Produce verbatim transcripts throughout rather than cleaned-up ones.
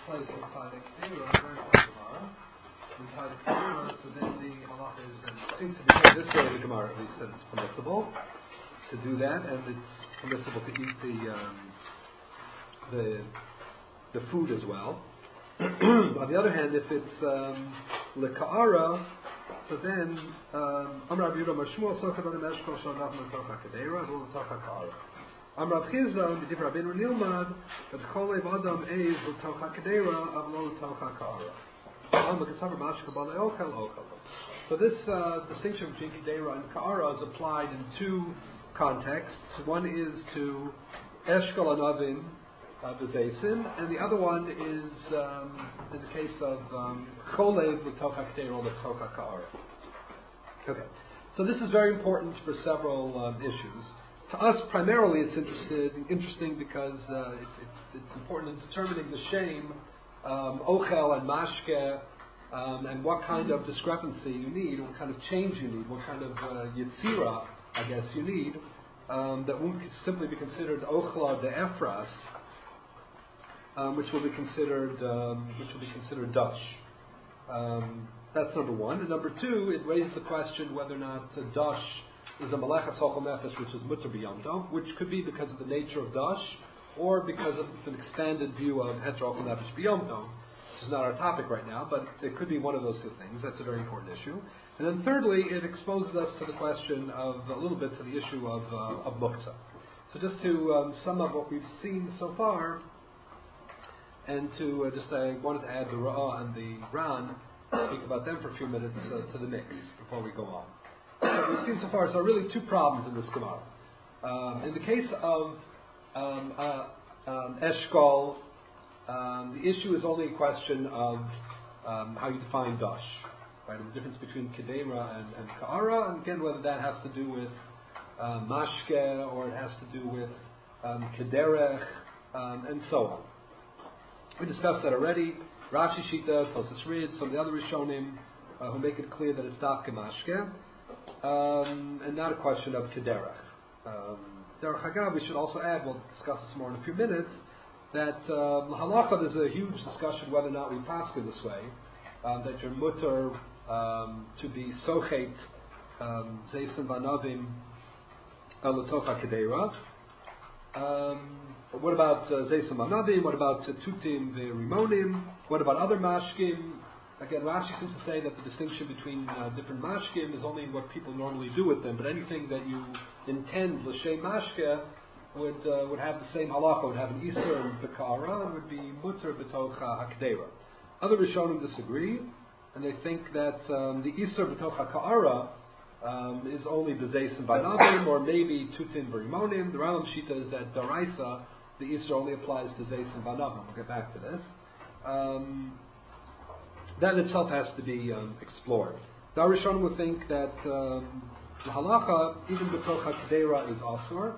place inside the Kedera, very important Gemara. Inside the Kedera, so then the halacha is that it seems to be said this way in the Gemara, at least, that it's permissible to do that, and it's permissible to eat the um, the the food as well. On the other hand, if it's um, leka'ara, so then Amar Rabbi Yehuda Mar Shmuel Sochad on the Meshkol Shal Nachman Tocha Kedera V'Ul Tocha Ka'ara. Amar Rav Chizda B'Div Rabbeinu Nilmad that Cholev Adam Eiz L'Tocha Kedera Avlo L'Tocha Ka'ara. So this uh, distinction between Kedera and Ka'ara is applied in two contexts. One is to Eshkol Anavim B'Zeisim, and the other one is um, in the case of Cholev L'Tocha Kedera L'Tocha Ka'ara. Okay, so this is very important for several um, issues. To us, primarily, it's interested, interesting because uh, it, it, it's important in determining the shame, um, ochel and mashke, um, and what kind of discrepancy you need, what kind of change you need, what kind of uh, yitzira, I guess, you need, um, that won't simply be considered ochla de efras, um, which will be considered, um, which will be considered dash. Um, that's number one. And number two, it raises the question whether or not uh, dash is a malachas hachol nefesh, which is mutter b'yom tov, which could be because of the nature of dash, or because of an expanded view of heter hachol nefesh b'yom tov, which is not our topic right now, but it could be one of those two things. That's a very important issue. And then thirdly, it exposes us to the question of, a little bit to the issue of, uh, of muktzah. So just to um, sum up what we've seen so far, and to uh, just, I wanted to add the Ra'ah and the Ran, speak about them for a few minutes uh, to the mix before we go on. So we've seen so far, so there are really two problems in this Gemara. Um, in the case of um, uh, um, Eshkol, um, the issue is only a question of um, how you define dash, right? The difference between Kedera and, and Ka'ara, and again, whether that has to do with uh, Mashke, or it has to do with um, Kederech, um, and so on. We discussed that already. Rashi Shita, Tosas Rid, some of the other Rishonim, uh, who make it clear that it's Dafke Mashke. Um, and not a question of Kederach. Um, Derech Hagav, we should also add, we'll discuss this more in a few minutes, that um, halacha, there's a huge discussion whether or not we paskin this way, um, that you're mutter um, to be sochet zeisim vanavim l'tocha kedera. Um, what about zeisim vanavim? What about uh, tutim ve'rimonim? What about other mashkim? Again, Rashi seems to say that the distinction between uh, different mashkim is only what people normally do with them, but anything that you intend l'shem mashke would uh, would have the same halacha, would have an iser b'ka'ara, and would be mutter b'tocha hakdera. Other Rishonim disagree, and they think that um, the iser b'tocha ka'ara um, is only b'zeis and b'navim, or maybe tutin v'rimonim. The Rambam Shita is that daraisa, the iser only applies to zeis and b'navim. We'll get back to this. Um, That in itself has to be um, explored. The Rishonim would think that um, the halacha, even b'tocha kedera, is asur.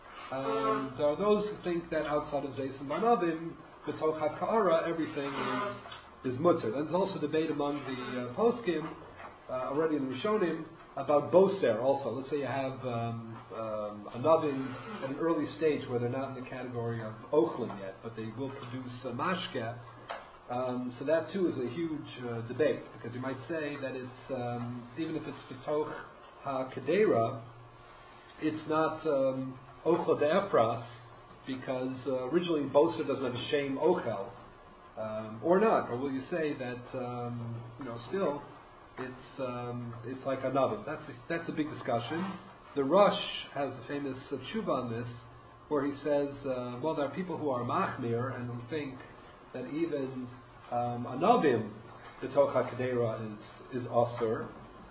Um, there are those who think that outside of zeis and banavim, b'tocha ka'ara, everything is is mutter. There's also debate among the uh, poskim, uh, already in the Rishonim, about boser also. Let's say you have um, um, a navim at an early stage where they're not in the category of ochlin yet, but they will produce uh, mashke. Um, so that too is a huge uh, debate, because you might say that it's um, even if it's b'toch ha-kedera, it's not um, ochel de'efras, because uh, originally boser doesn't have a shame ochel, um, or not, or will you say that um, you know still it's um, it's like another? That's a, that's a big discussion. The Rush has a famous uh, tshuva on this, where he says, uh, well, there are people who are machmir and who think that even um, anavim b'toch hakdera is is asur,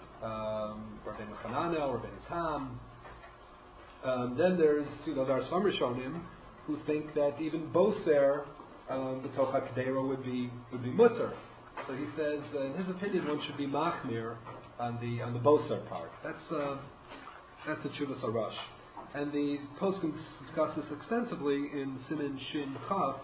um, or ben Chananel or ben Tam. Um, then there's you know there are some Rishonim who think that even boser um, b'toch hakdera would be would be mutter. So he says, uh, in his opinion, one should be machmir on the on the boser part. That's uh, that's a Chuvas Arash, and the poskim discuss this extensively in Siman Shin Chaf.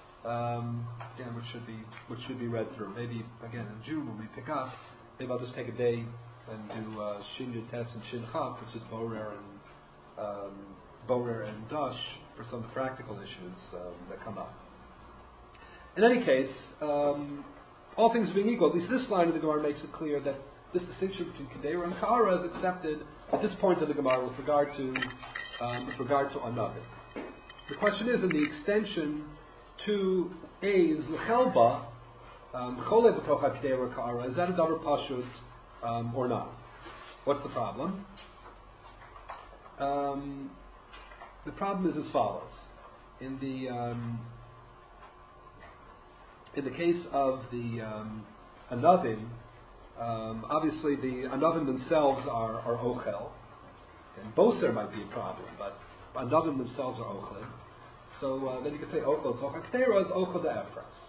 Um, again, which should be which should be read through. Maybe again in June when we pick up, maybe I'll just take a day and do uh, Shin Yutes and Shin Chaf, which is Borer and um, Borer and Dash for some practical issues um, that come up. In any case, um, all things being equal, at least this line of the Gemara makes it clear that this distinction between Kedera and Ka'ara is accepted at this point of the Gemara with regard to um, with regard to Anavim. The question is, in the extension to A's L'chelba, Chole b'tocha Kedera Ka'ara, is that a davar pashut um, or not? What's the problem? Um, the problem is as follows. In the um, in the case of the um, Anavim, um, obviously the Anavim themselves are, are Ochel, and Boser might be a problem, but Anavim themselves are Ochel. So uh, then you could say Ochel Tocha Kedera is Ochel de Efras.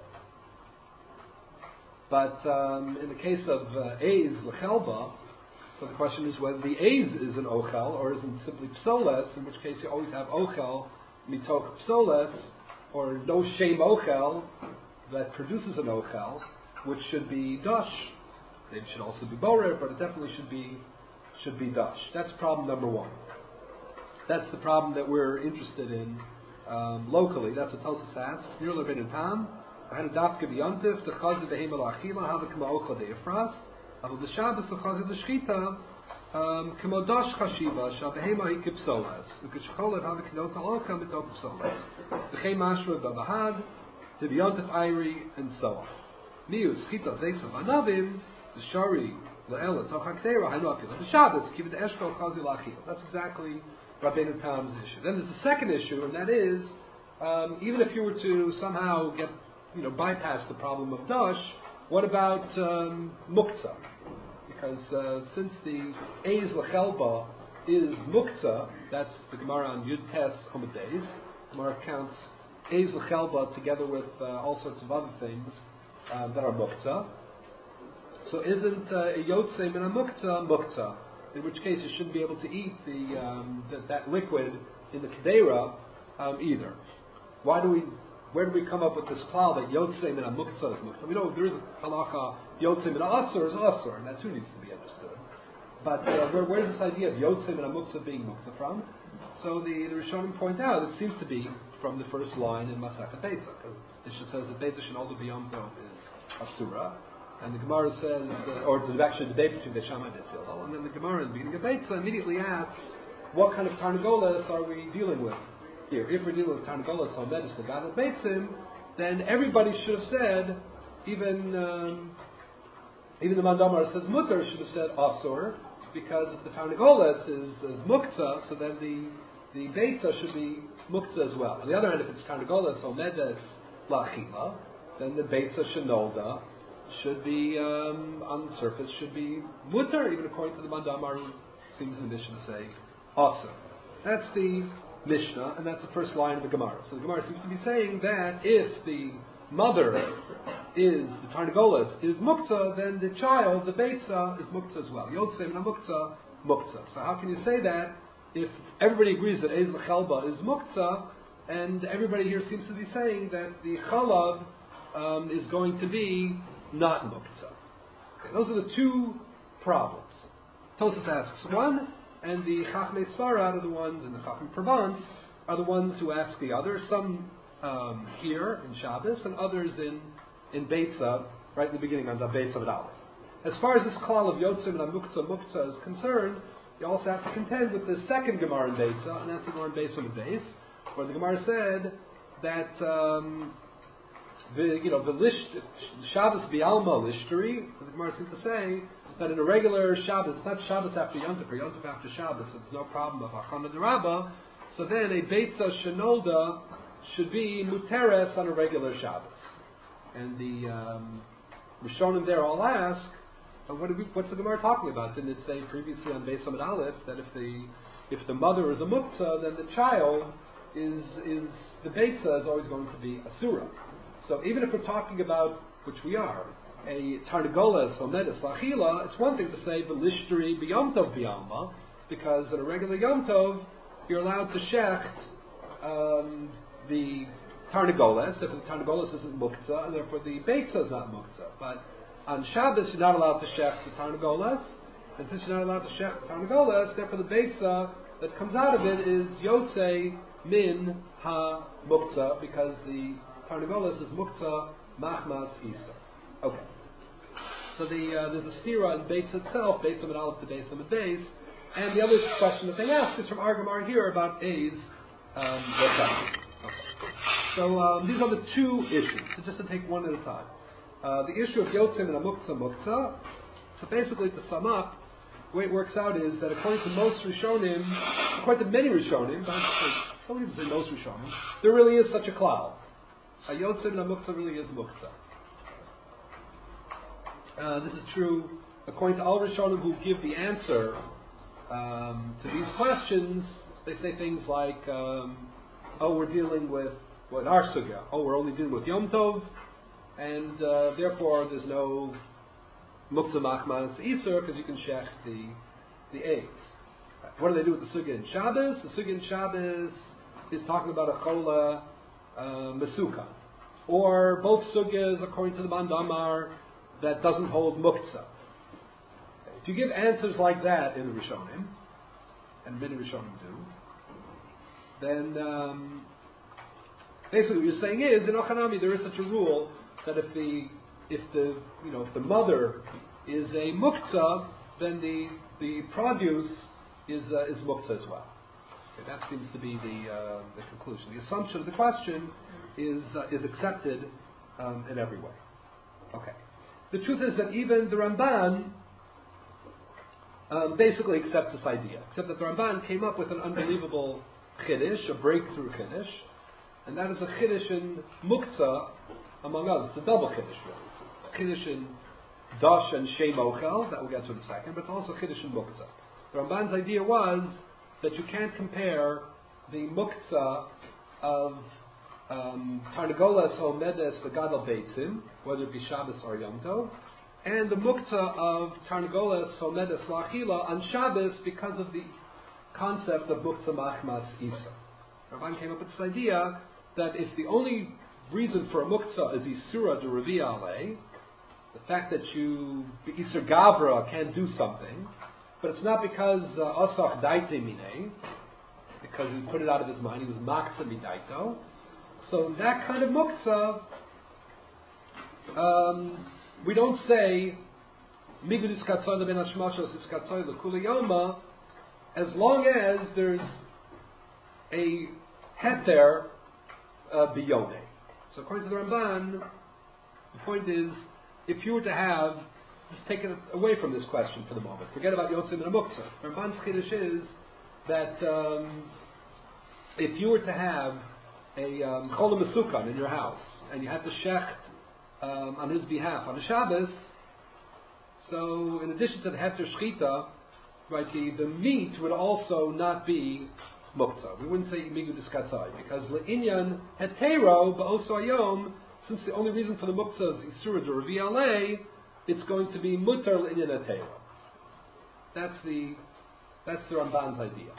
But um, in the case of uh, A's L'chelba, so the question is whether the A's is an Ochel or isn't simply Psoles, in which case you always have Ochel mitoch Psoles, or no shame Ochel that produces an Ochel, which should be Dash. It should also be Borer, but it definitely should be should be Dash. That's problem number one. That's the problem that we're interested in um, locally. That's what Tosfos asks. Nir Levin Tam. I had a dafke b'yantif, the chazid the hemel achila, have a kama ocha de efras, avol the Shabbos the chazid the shchita, kama dash chashiva, shal behema hi kipsoles, ukeshcholet have a kinota ocha mitok kipsoles, the chem mashra b'bahad, the b'yantif ayri, and so on. Miu shchita zeisav anavim, the shari le'ela tocha k'deira, hainu apila, the Shabbos, kivet eshkol chazid l'achila. That's exactly Rabbeinu Tam's issue. Then there's the second issue, and that is, um, even if you were to somehow get you know, bypass the problem of dash, what about um, muktzah? Because uh, since the A's L'chelba is muktzah, that's the Gemara on Yud Tes Amud Beis. Gemara counts A's L'chelba together with uh, all sorts of other things uh, that are muktzah. So isn't uh, a yotzei min a muktzah muktzah? In which case you shouldn't be able to eat the, um, the that liquid in the kedera um, either. Why do we? Where do we come up with this klal that yotzei min muktzah is muktzah? We know there is a halacha yotzei min asur is asur, and that too needs to be understood. But uh, where, where does this idea of yotzei min muktzah being muktzah from? So the, the Rishonim point out it seems to be from the first line in Masechet Beitza, because it says that Beitza Shenolda B'Yom Tov is asura, and the Gemara says, uh, or it's actually the debate between Beishamai and Beis Hillel, and then the Gemara in the beginning of Beitza immediately asks, what kind of tarnagolas are we dealing with here? If we're dealing with tarnagolas homedis the gadol beitzim, then everybody should have said, even um, even the Mandamar says mutter should have said asur, because if the tarnagolas is, is muktzah, so then the the beitza should be muktzah as well. On the other hand, if it's tarnagolas homedes lachila, then the beitza shenolda should be um, on the surface should be mutter, even according to the Mandamar, who seems in the Mishnah to say asur. That's the Mishnah, and that's the first line of the Gemara. So the Gemara seems to be saying that if the mother is, the tarnagolas is muktzah, then the child, the beitza, is muktzah as well. Yotzei min muktzah, muktzah. So how can you say that if everybody agrees that Eiz L'chelba is muktzah, and everybody here seems to be saying that the chalav um, is going to be not muktzah? Okay, those are the two problems. Tosfos asks one, and the Chachmei Sfarad are the ones, and the Chachmei Provence are the ones who ask the others. Some um, here in Shabbos, and others in in Beitza, right in the beginning on the Beis of Aleph. As far as this klal of Yotzim and Muktzah Muktzah is concerned, you also have to contend with the second Gemara in Beitza, and that's the Gemara in Beis of Beis, where the Gemara said that um, the you know the lish, Shabbos bialma lishteri. The Gemara seems to say that in a regular Shabbos, it's not Shabbos after Yom Tov, or Yom Tov after Shabbos, so there's no problem of Hachana D'Rabba, so then a Beitza Shenolda should be Muteres on a regular Shabbos. And the um, Rishonim there all ask, uh, what we, what's the Gemara talking about? Didn't it say previously on Beis Amud Aleph that if the if the mother is a Muktzah, then the child is, is the Beitza is always going to be Asura. So even if we're talking about, which we are, a tarnagolas homedis lachila, it's one thing to say v'lishteri b'yom tov b'yalma, because at a regular yom tov you're allowed to shecht um, the tarnagolas if the tarnagolas isn't muktzah, and therefore the beitza is not muktzah. But on Shabbos you're not allowed to shecht the tarnagolas, and since you're not allowed to shecht the tarnagolas, therefore the beitza that comes out of it is yotzei min ha muktzah, because the Tarnagolas is Muktzah Machmas Isa. Okay. So the, uh, there's a stira in Beitz itself, Beitz Amid Aleph to Beitz Amid Beis, and the other question that they ask is from Argamar here about A's um, okay. So um, these are the two issues, so just to take one at a time. Uh, the issue of Yotzim and Amuktzah Muktzah, so basically to sum up, the way it works out is that according to most Rishonim, according to many Rishonim, but I don't even say most Rishonim, there really is such a klal. A Yotzim and a Muktzah really is Muktzah. Uh, this is true according to all Rishonim who give the answer um, to these questions. They say things like, um, oh, we're dealing with, well, in our sugya, oh, we're only dealing with Yom Tov, and uh, therefore there's no Muktzah Machmas Isur, because you can shech the the eggs. What do they do with the sugya in Shabbos? The sugya in Shabbos is talking about a chola uh, mesuka, or both sugyas according to the Mandamar that doesn't hold Muktzah. If you give answers like that in the Rishonim, and many Rishonim do, then um, basically what you're saying is in Ochanami there is such a rule that if the if the you know if the mother is a Muktzah, then the the produce is uh, is Muktzah as well. Okay, that seems to be the uh, the conclusion. The assumption of the question is uh, is accepted um, in every way. Okay. The truth is that even the Ramban um, basically accepts this idea, except that the Ramban came up with an unbelievable chiddush, a breakthrough chiddush, and that is a chiddush in Muktzah, among others. It's a double chiddush, really. It's a chiddush in Dash and Shem Ochel, that we'll get to in a second, but it's also chiddush in Muktzah. The Ramban's idea was that you can't compare the Muktzah of Um, Tarnagolas Omedes the Gadol Beitzim, whether it be Shabbos or Yom Tov, and the Muktzah of Tarnagolas Omedes Lachila on Shabbos because of the concept of Muktzah Machmas Isa. Rabban came up with this idea that if the only reason for a Muktzah is Isura de Revi Ale, the fact that you, Isur Gavra, can't do something, but it's not because Osach Daite Mine, because he put it out of his mind, he was Maktzah Midaito. So in that kind of Muktzah, um, we don't say Migud iskatzoy leben hashmashos iskatzoy lekuli yoma, as long as there's a heter uh, biyone. So according to the Ramban, the point is, if you were to have, just take it away from this question for the moment, forget about Yotzim and Muktzah. Ramban's chiddush is that um, if you were to have a um, chola mesukan in your house, and you had to shecht um, on his behalf on the Shabbos, so in addition to the heter shchita, right, the, the meat would also not be muktzah. We wouldn't say migu diskatzai, because le'inyan hetero ba'oso ayom, since the only reason for the muktzah is isura de revi alei, it's going to be mutar le'inyan hetero. That's the that's the Ramban's idea.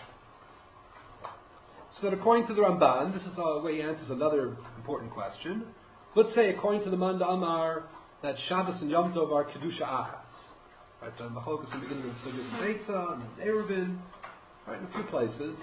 So that according to the Ramban, this is the way he answers another important question. Let's say, according to the Manda Amar, that Shabbos and Yom Tov are Kedusha Achas. Right, so in the Machokas in the beginning of the Sugya in Beitzah, and in Eruvin, right, in a few places.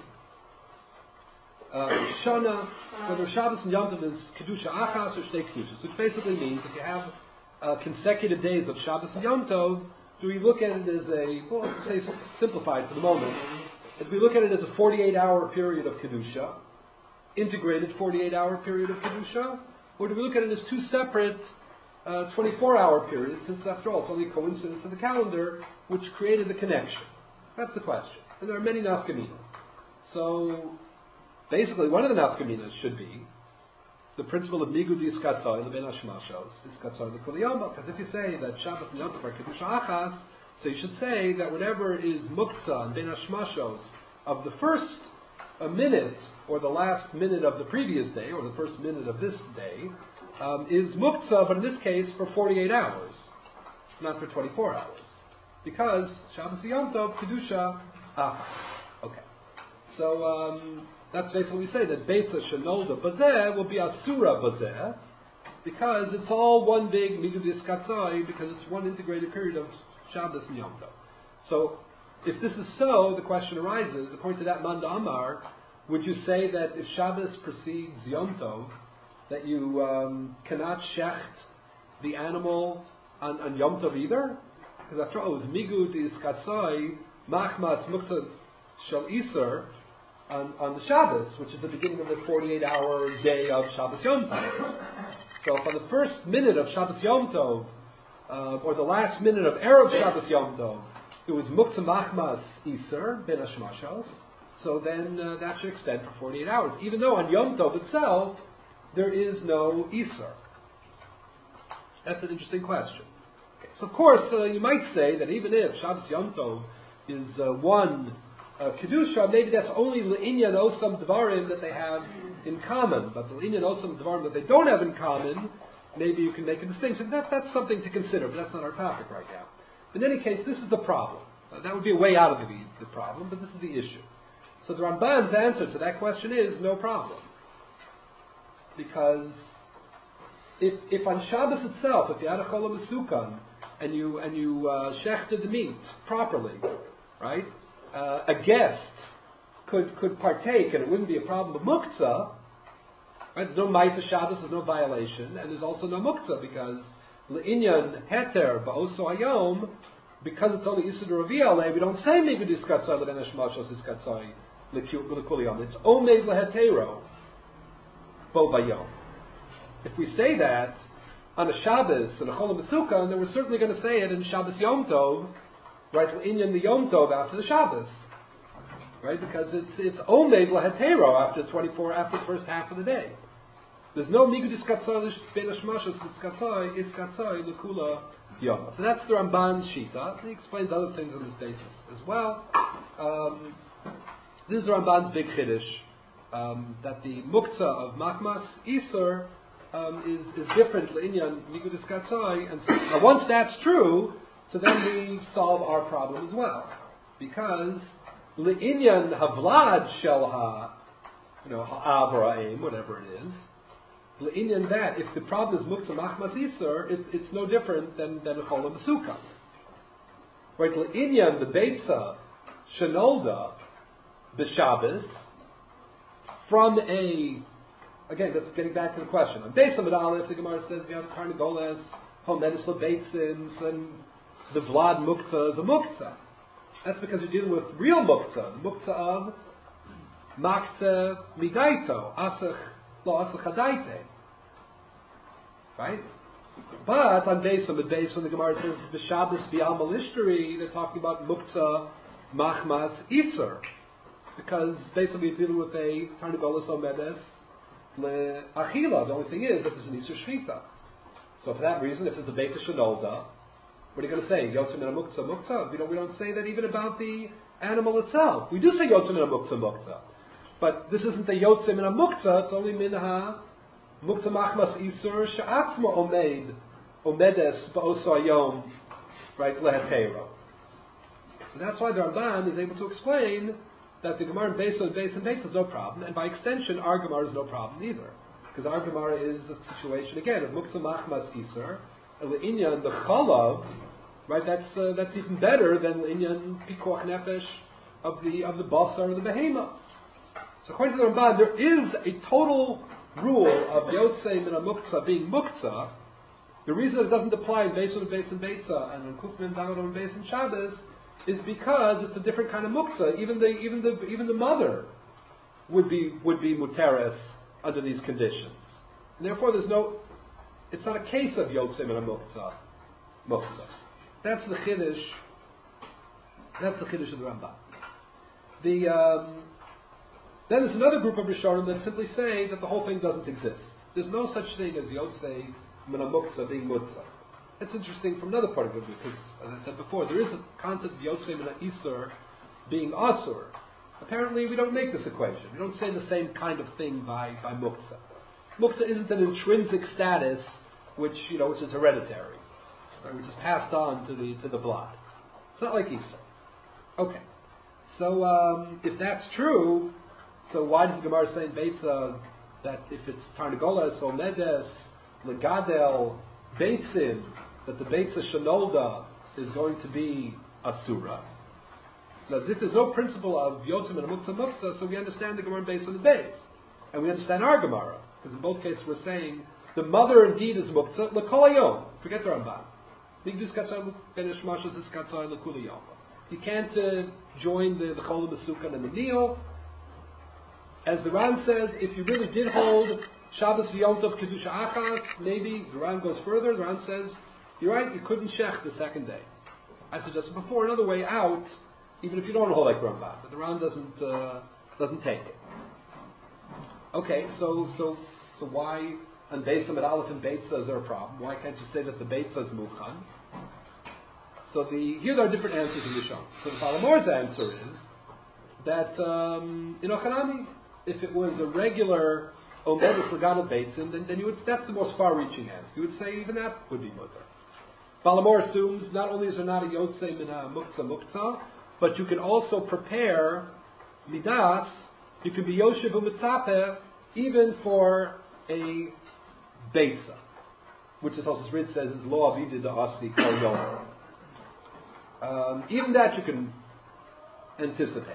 Uh, Shana, whether Shabbos and Yom Tov is Kedusha Achas or Shtei Kedushas, which basically means if you have uh, consecutive days of Shabbos and Yom Tov, do we look at it as a, well, let's say simplified for the moment, if we look at it as a forty-eight hour period of Kedusha, integrated forty-eight hour period of Kedusha, or do we look at it as two separate uh, twenty-four hour periods, since after all it's only a coincidence in the calendar which created the connection? That's the question. And there are many nafkaminas. So, basically one of the nafkaminas should be the principle of Migud Iskatzoi, the Ben Hashmashos, Iskatzoi the Kuliyoma, because if you say that Shabbos and Yom Tov are Kedusha Achas, so you should say that whatever is muktzah and ben hashmashos of the first a minute or the last minute of the previous day or the first minute of this day um, is muktzah, but in this case for forty-eight hours, not for twenty-four hours, because Shabbos Yom Tov kedusha achas. Okay, so um, that's basically what we say, that Beitzah Shenolda Bazeh will be Asura Bazeh, because it's all one big Migud Iskatzai, because it's one integrated period of Shabbos and Yom Tov. So, if this is so, the question arises, according to that Manda Amar, would you say that if Shabbos precedes Yom Tov, that you um, cannot shecht the animal on, on Yom Tov either? Because after all, it was migud is katzai machmas muktzah shel iser on, on the Shabbos, which is the beginning of the forty-eight hour day of Shabbos Yom Tov. So if on the first minute of Shabbos Yom Tov, uh, or the last minute of Erev Shabbos Yom Tov, it was muktzah machmas iser ben hashmashos, so then uh, that should extend for forty-eight hours, even though on Yom Tov itself there is no iser. That's an interesting question. Okay, so of course uh, you might say that even if Shabbos Yom Tov is uh, one uh, kedusha, maybe that's only le'inyan osam dvarim that they have in common, but the le'inyan osam dvarim that they don't have in common, maybe you can make a distinction. That, that's something to consider, but that's not our topic right now. In any case, this is the problem. Uh, that would be a way out of the, the problem, but this is the issue. So the Ramban's answer to that question is no problem. Because if, if on Shabbos itself, if you had a cholam mesukan, and you and you uh, shechted the meat properly, right, uh, a guest could could partake, and it wouldn't be a problem of muktzah. Right? There's no ma'isa Shabbos, there's no violation, and there's also no muktzah because le'inyan heter ba'oso hayom, because it's only Isidore Raviale, we don't say migud iskatzai l'ben hashmashos iskatzai l'kuliyom. It's omeid lehetero bo bayom. If we say that on a Shabbos and a Chol HaMesukan, then we're certainly going to say it in Shabbos Yom Tov, right? Inyan the Yom Tov after the Shabbos, right? Because it's it's Omed Lahetero after twenty-four after the first half of the day. There's no Migud Iskatzai Ben Hashmashos Iskatzai Iskatzai Lekula Yom. So that's the Ramban's Shita. He explains other things on this basis as well. Um, this is the Ramban's big chiddush, um, that the muktzah of Machmas Iser Um, is, is different l'inyan migud iskatzai, and so, now once that's true, so then we solve our problem as well, because l'inyan havlad shel ha, you know ha'abraim, whatever it is, l'inyan that if the problem is muktzah machmas iser, it, it's no different than than a chol mesukah, right? L'inyan the beitza shenolda b'Shabbos from a Again, that's getting back to the question. On Beis Amud Aleph, the Gemara says we have Tarnagolas, Homedis Lebeitzins, and the Vlad Muktzah is a Muktzah. That's because you're dealing with real Muktzah, the Muktzah of Maktzah Midaito, Asach Lo Asach Hadaite. Right? But on Beis Amud Beis, when the Gemara says B'Shabbos B'Al Malishteri, they're talking about Muktzah Machmas Iser. Because basically you're dealing with a Tarnagolas Homedes Achila. The only thing is that there's an Isur Shchita. So for that reason, if there's a Beit Shenolda, what are you going to say? Yotzim Min Muktzah Muktzah? We don't, we don't say that even about the animal itself. We do say Yotzim Min Muktzah Muktzah. But this isn't the Yotzim Min Muktzah, it's only Minha Muktzah Machmas Isur Sha'atzma Omeid Omedes Ba'oso Hayom, right, Lehetero. So that's why the Ramban is able to explain that the Gemara in Beis and Beis and Beis is no problem, and by extension, our Gemara is no problem either. Because our Gemara is the situation, again, of Muktzah Machmas Iser, and L'inyan, the Chalav, right, that's uh, that's even better than L'inyan Pikuach Nefesh of the of the Basar or the Behema. So according to the Ramban, there is a total rule of Yotzei Min HaMuktzah being Muktzah. The reason it doesn't apply in Beis and Beis and Beitza, and in Kufmin David and Beis and Shabbos, is because it's a different kind of muktzah. Even the even the even the mother would be would be muteres under these conditions, and therefore there's no. It's not a case of yotzim and a muktzah. Muktzah. That's the chiddush. That's the chiddush of the Rambam. The um, then there's another group of Rishonim that simply say that the whole thing doesn't exist. There's no such thing as yotzei min muktzah being mutzah. That's interesting from another part of it, because, as I said before, there is a concept of Yotzei Min HaIsur being Asur. Apparently, we don't make this equation. We don't say the same kind of thing by, by Muktzah. Muktzah isn't an intrinsic status which, you know, which is hereditary, right, which is passed on to the to the blood. It's not like Isur. Okay. So, um, if that's true, so why does the Gemara say in Beitza that if it's Tarnagolas, Omedes, Legadel, Beitzim, that the Beitza Shenolda is going to be Asura? Now, as if there's no principle of Yotzim and Muktzah Muktzah, so we understand the Gemara based on the base. And we understand our Gemara. Because in both cases we're saying the mother indeed is muktzah, l'kol hayom. Forget the Ramban. You can't uh, join the, the Chol Mesukan and the Neo. As the Ran says, if you really did hold Shabbos v'Yom Tov Kedusha Achas, maybe the Ran goes further. The Ran says, you're right, you couldn't shech the second day. I suggested before another way out, even if you don't hold like Ramban, but the Ran doesn't uh, doesn't take it. Okay, so so so why on Beisam at Aleph and Beitza is there a problem? Why can't you say that the Beitza is Muchan? So the here there are different answers in the Rishon. So the Palamor's answer is that um, in Ochanami, if it was a regular Omedus Legado Beitzin, then, then you would step the most far-reaching end. You would say even that would be mutter. Palamor assumes not only is there not a Yotzei Mina Muktzah Muktzah, but you can also prepare Midas, you can be Yoshev U'Mitzapeh, even for a Beitza, which the Tosfos Rid says is Lo Avida Da'asi Kol Yom. Um, even that you can anticipate.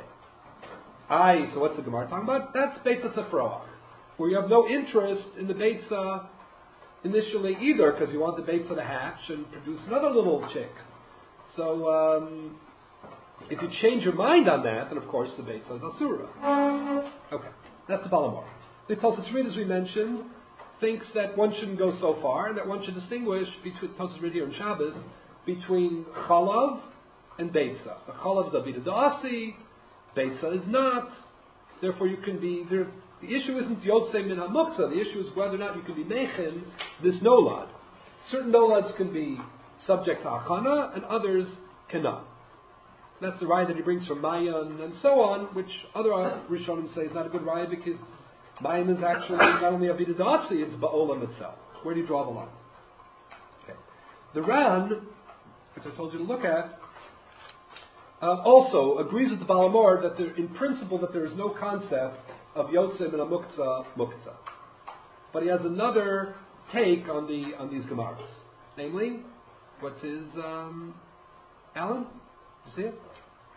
I, so what's the Gemara talking about? That's Beitza Sefroach, where you have no interest in the Beitza initially either, because you want the Beitza to hatch and produce another little chick. So, um, if you change your mind on that, then of course the Beitza is Asura. Okay, that's the Balamor. The Tosfos Rid, as we mentioned, thinks that one shouldn't go so far, and that one should distinguish between Tosfos Rid here and Shabbos between Chalav and Beitza. The Chalav is Avida Da'asi, Beitza is not. Therefore, you can be there. The issue isn't Yotzei Min HaMuktzah. The issue is whether or not you can be Mechin this Nolad. Certain Nolads can be subject to Achana, and others cannot. That's the raya that he brings from Mayan and so on, which other Rishonim say is not a good raya because Mayan is actually not only Avida Da'asi, it's Ba'olam itself. Where do you draw the line? Okay. The Ran, which I told you to look at, uh, also agrees with the Balamor that there, in principle, that there is no concept of Yotzei Min HaMuktzah Muktzah. But he has another take on the on these Gemaras. Namely, what's his, um, Alan? You see it?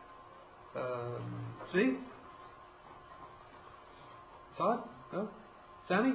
Um, see? Saw it? No? Sammy?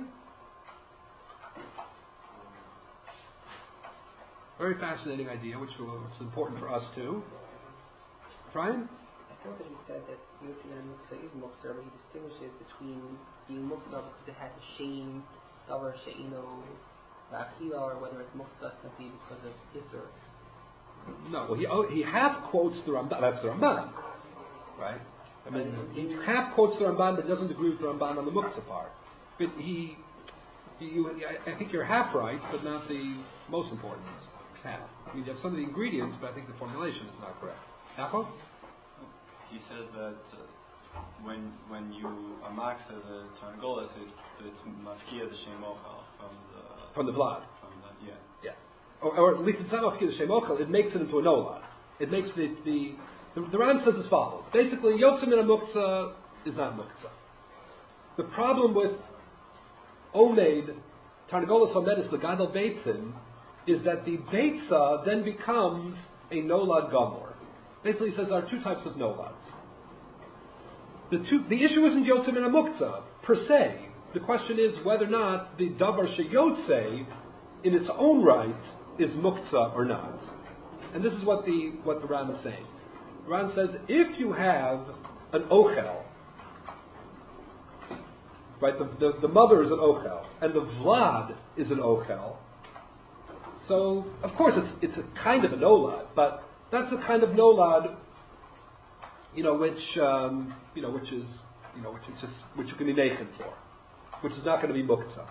Very fascinating idea, which is important for us too. Brian? I thought that he said that Yotzei Min HaMuktzah is Muktzah, but he distinguishes between being Muktzah because it has a shame, Davar She'ino, La'achila, or whether it's Muktzah simply because of Isser. No, well, he oh, he half quotes the Ramban. That's the Ramban, right? I mean, he half quotes the Ramban, but doesn't agree with the Ramban on the Muktzah part. But he, he you, I, I think you're half right, but not the most important half. I mean, you have some of the ingredients, but I think the formulation is not correct. Yaakov? He says that uh, when when you amaksa the Tarnagolas, it, it's mafkia the shemochal from the from the blood. From the, yeah. Yeah. Or, or at least it's not mafkia the shemochal. It makes it into a nolad. It makes the the the, the Ram says as follows. Basically, Yotzei Min HaMuktzah is not muktzah. The problem with Omeid Tarnagolas Omedis Legadol Beitzin is that the Beitza then becomes a nolad gamor. Basically, he says there are two types of nolads. The two, the issue isn't Yotzei Min HaMuktzah per se. The question is whether or not the Davar Sheyotzei, in its own right, is muktzah or not. And this is what the what the Ran is saying. The Ran says if you have an ochel, right, the, the, the mother is an ochel, and the vlad is an ochel, so of course it's it's a kind of a nolad, but that's a kind of nolad, you know, which um, you know, which is, you know, which is just which you can be naked for, which is not going to be muktzah.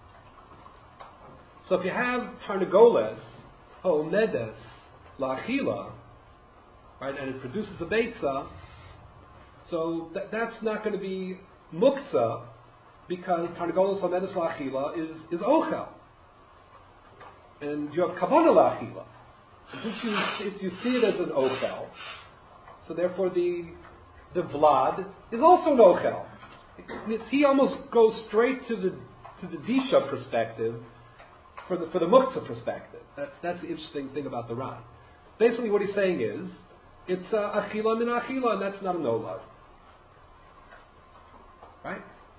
So if you have tarnagoles, ha'omedes, la'achila, right, and it produces a beitza, so th- that's not going to be muktzah because tarnagoles, ha'omedes, la'achila is is ochel, and you have kavanah la'achila. If you, if you see it as an ochel, so therefore the the vlad is also an ochel. It's, he almost goes straight to the to the disha perspective for the for the muktzah perspective. That's that's the interesting thing about the Ran. Basically, what he's saying is it's uh, achila min achila, and that's not an olad, right?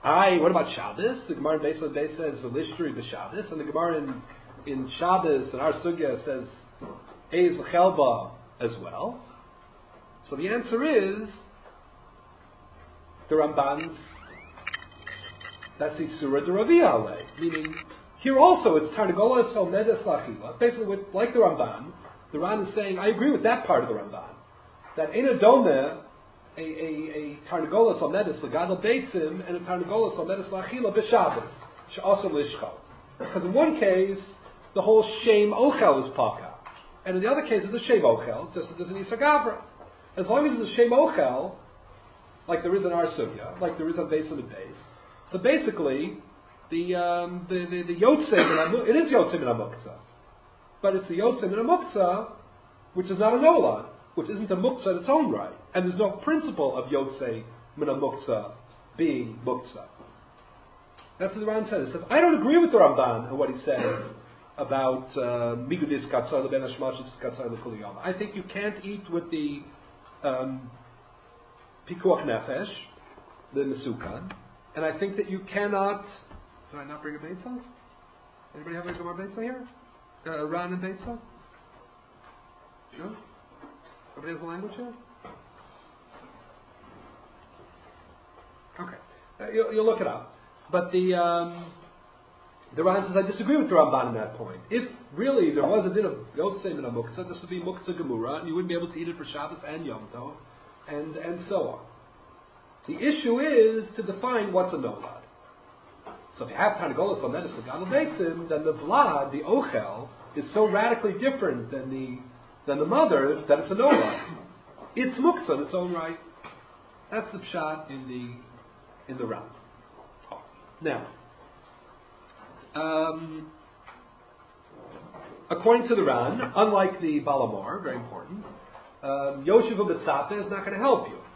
I, what about Shabbos? The Gemara in Beis Beis says Velishri b'Shabbos, and the Gemara in, in Shabbos and our Sugya says Eiz l'chelba as well. So the answer is the Ramban's, that's Isura de Ravi'ale, meaning here also it's Tarnagola so Medes Lachila. Basically, with, like the Ramban, the Ran is saying, I agree with that part of the Ramban, that in a dome, a a a Tarnagola so Medes Lagadol Beitzim and a Tarnagola so Medes Lachila b'Shabbos she'asur lishchal. Because in one case the whole Shem Ochel is Paka, and in the other case it's a Shem Ochel, just as there's an Isur Gavra. As long as it's a Shem Ochel, like there is in our Sugya, like there is on Beis and Beis. So basically, the um, the the, the Yotzei, it is Yotzei min HaMuktzah, but it's a Yotzei min HaMuktzah, which is not a Nolad, which isn't a Muktzah in its own right, and there's no principle of Yotzei min HaMuktzah being Muktzah. That's what the Ran says. He says, I don't agree with the Ramban and what he says about Migudis Katzar leben Hashmashis Katzar lekul yom. I think you can't eat with the um, Pikuach Nefesh, the Mesukan. And I think that you cannot. Did I not bring a Beitzah? Anybody have a Gemara Beitzah here? Uh, Ran and Beitzah? No? Everybody has a language here? Okay. Uh, you'll, you'll look it up. But the um, the Ran says, I disagree with the Ramban on that point. If really there was a din of Yotzei min HaMuktzah, this would be Muktzah Gemura, and you wouldn't be able to eat it for Shabbos and Yom Tov, and, and so on. The issue is to define what's a nolad. So if you have Tarnagolas Lamedes Lagadol Beitzim, then the Vlad, the Ochel, is so radically different than the than the mother that it's a nolad. It's Muktzah in its own right. That's the pshat in the in the Ram. Now, um, according to the Ran, unlike the Balamor, very important, um, Yoshiva B'Tzapeh is not going to help you.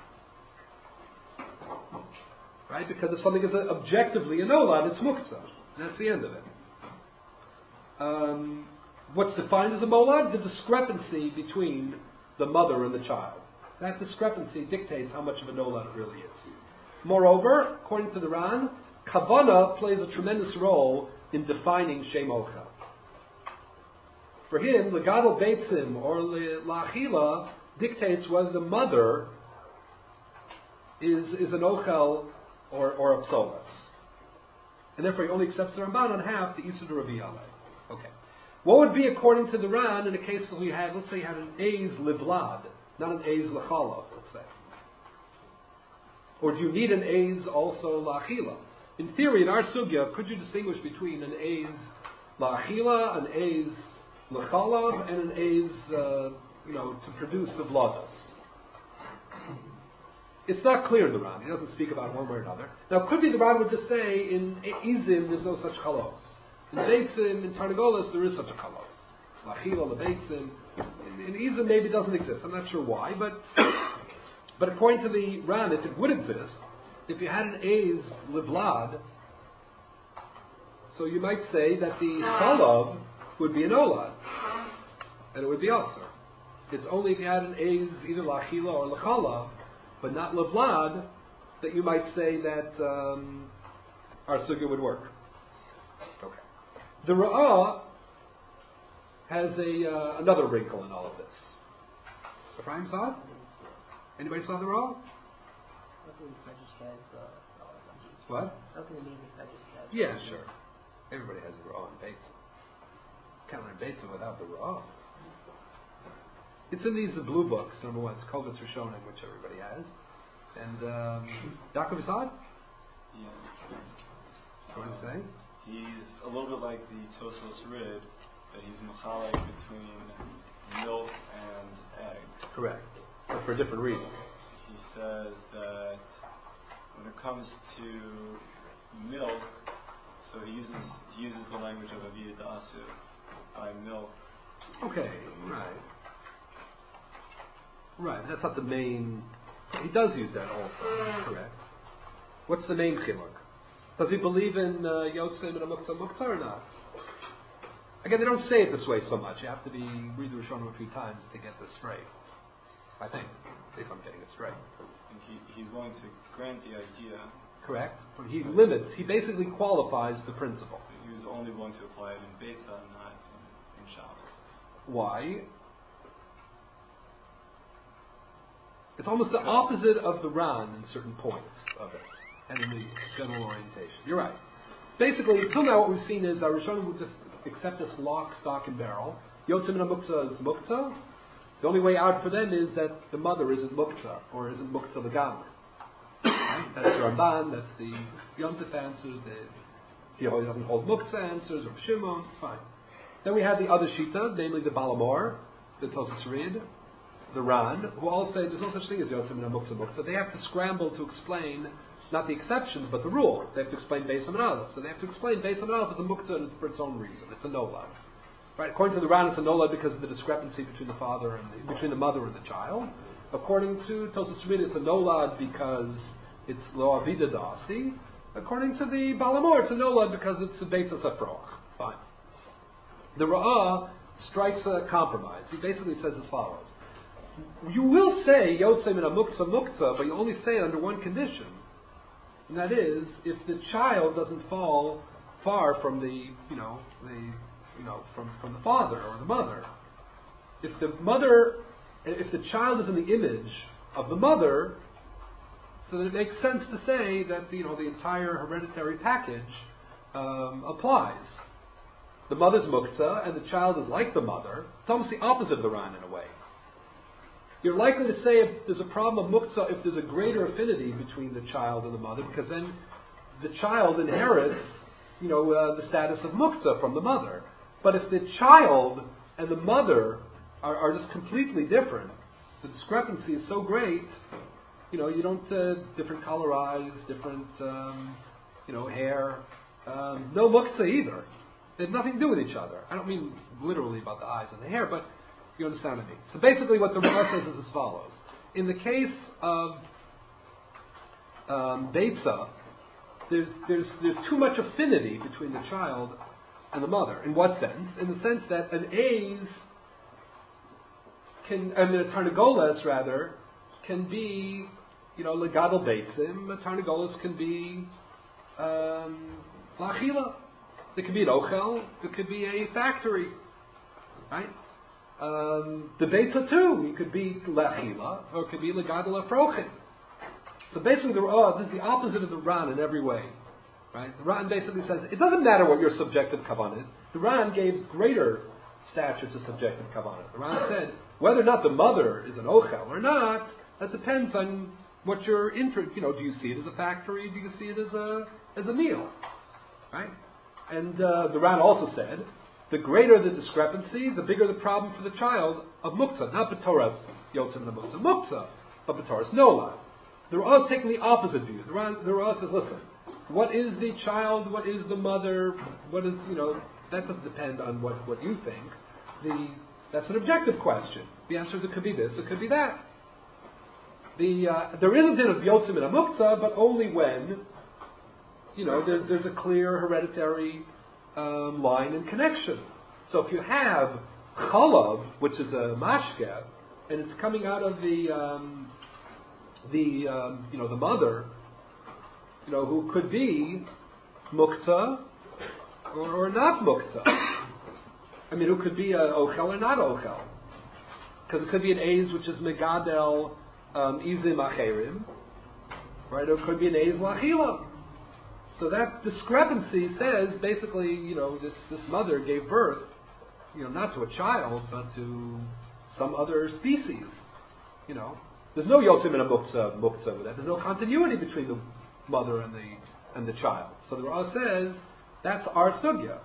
Right? Because if something is a, objectively a nolad, it's muktzah. That's the end of it. Um, what's defined as a molad? The discrepancy between the mother and the child. That discrepancy dictates how much of a nolad it really is. Moreover, according to the Ran, Kavanah plays a tremendous role in defining Shem Ochel. For him, Legadol Beitzim or La'achila dictates whether the mother is, is an Ochel or, or a psolas. And therefore he only accepts the Ramban on half the Isur de Ravi'ale. Okay. What would be, according to the Ran, in a case that we had, let's say you had an Eiz Livlad, not an Eiz L'chala, let's say. Or do you need an Eiz also La'achila? In theory, in our Sugya, could you distinguish between an Eiz La'achila, an Eiz L'chala, and an Eiz, uh, you know, to produce the Vladas? It's not clear in the Ran. He doesn't speak about one way or another. Now, it could be the Ran would just say, in Izim, there's no such chalos. In Beitzim, in Tarnagolas, there is such a chalos. Lachila, the Beitzim. In, in Izim, maybe it doesn't exist. I'm not sure why, but but according to the Ran, if it would exist, if you had an Eiz Livlad, so you might say that the chalav would be an Olad, and it would be Asr. It's only if you had an Eiz, either Lachila or Lachalav, but not Levlad, that you might say that um, our sugya would work. Okay. The Ra'ah has a uh, another wrinkle in all of this. Ephraim saw it? Anybody saw the Ra'ah? What? Yeah, sure. Everybody has a Ra'ah in Beitzah. Can't learn Beitzah without the Ra'ah. It's in these blue books. Number one, it's Kovetz Rishonim, which everybody has. And um, Yaakov Assad? Yeah. What does he say? He's a little bit like the Tosfos Rid, that he's mechalek between milk and eggs. Correct. But for a different reason. He says that when it comes to milk, so he uses he uses the language of Aviyah Da'asu by milk. Okay, right. Right, that's not the main. He does use that also. Correct. What's the main chiluk? Does he believe in uh, Yotzei min HaMuktzah Muktzah or not? Again, they don't say it this way so much. You have to be read the Rishonim a few times to get this straight. I think, if I'm getting it straight. I think he, he's going to grant the idea correct? But he limits, he basically qualifies the principle. He was only willing to apply it in Beitza, not in, in Shabbos. Why? It's almost the opposite of the Ran in certain points of it, and in the general orientation. You're right. Basically, until now what we've seen is our Rishonim would just accept this lock, stock, and barrel. Yotzei min muktzah is muktzah. The only way out for them is that the mother isn't muktzah, or isn't muktzah legamri. Right? That's the Ramban, that's the Yom Tov answers, the he doesn't hold muktzah answers, or Shimon, fine. Then we have the other Shita, namely the Balamor, the Tosas Rid, the Ran, who all say there's no such thing as Yotzei min muktzah muktzah. They have to scramble to explain not the exceptions, but the rule. They have to explain Beis Hamid Aleph. So they have to explain Beis Hamid Aleph is a muktzah and it's for its own reason. It's a nolad. Right? According to the Ran, it's a nolad because of the discrepancy between the father and the, between the mother and the child. According to Tosas Rid, it's a nolad because it's lo avida dasi. According to the Balamor, it's a nolad because it's a Beitza Safroach. Fine. The Ra'ah strikes a compromise. He basically says as follows. You will say Yotzei min muktzah muktzah, but you only say it under one condition. And that is, if the child doesn't fall far from the, you know, the, you know, from, from the father or the mother. If the mother, if the child is in the image of the mother, so that it makes sense to say that, you know, the entire hereditary package um, applies. The mother's muktzah and the child is like the mother. It's almost the opposite of the Ran in a way. You're likely to say if there's a problem of muktzah if there's a greater affinity between the child and the mother, because then the child inherits, you know, uh, the status of muktzah from the mother. But if the child and the mother are, are just completely different, the discrepancy is so great, you know, you don't, uh, different color eyes, different, um, you know, hair, um, no muktzah either. They have nothing to do with each other. I don't mean literally about the eyes and the hair, but you understand what I mean. So basically what the Rambam says is as follows. In the case of um, Beitza, there's, there's, there's too much affinity between the child and the mother. In what sense? In the sense that an A's can, I mean a Tarnagolas rather, can be, you know, Legadol Beitzim. A Tarnagolas can be um, Lachila. There could be an Ochel. There could be a factory. Right? Um, the Beitza too, it could be Lechila, or it could be Legadol Afrochin. So basically, the, oh, this is the opposite of the Ran in every way. Right? The Ran basically says, it doesn't matter what your subjective kavanah is. The Ran gave greater stature to subjective kavanah. The Ran said, whether or not the mother is an Ochel or not, that depends on what your interest, you know, do you see it as a factory, do you see it as a, as a meal? Right? And uh, the Ran also said, the greater the discrepancy, the bigger the problem for the child of muktzah. Not b'toras yotzei min muktzah muktzah, but b'toras nola. The Ra'ah is taking the opposite view. The Ra'ah says, listen, what is the child? What is the mother? What is, you know, that doesn't depend on what, what you think. The That's an objective question. The answer is it could be this, it could be that. The uh, There is a din of yotzei min muktzah, but only when, you know, there's, there's a clear hereditary Um, line and connection. So if you have chalav, which is a mashke, and it's coming out of the um, the um, you know the mother, you know who could be muktzah or, or not muktzah. I mean, who could be a ochel or not ochel? Because it could be an A's which is megadel um, izim acherim, right? Or it could be an A's lachila. So that discrepancy says basically, you know, this, this mother gave birth, you know, not to a child, but to some other species. You know, there's no yotzei min muktzah muktzah with that. There's no continuity between the mother and the and the child. So the Ra'ah says that's our sugya.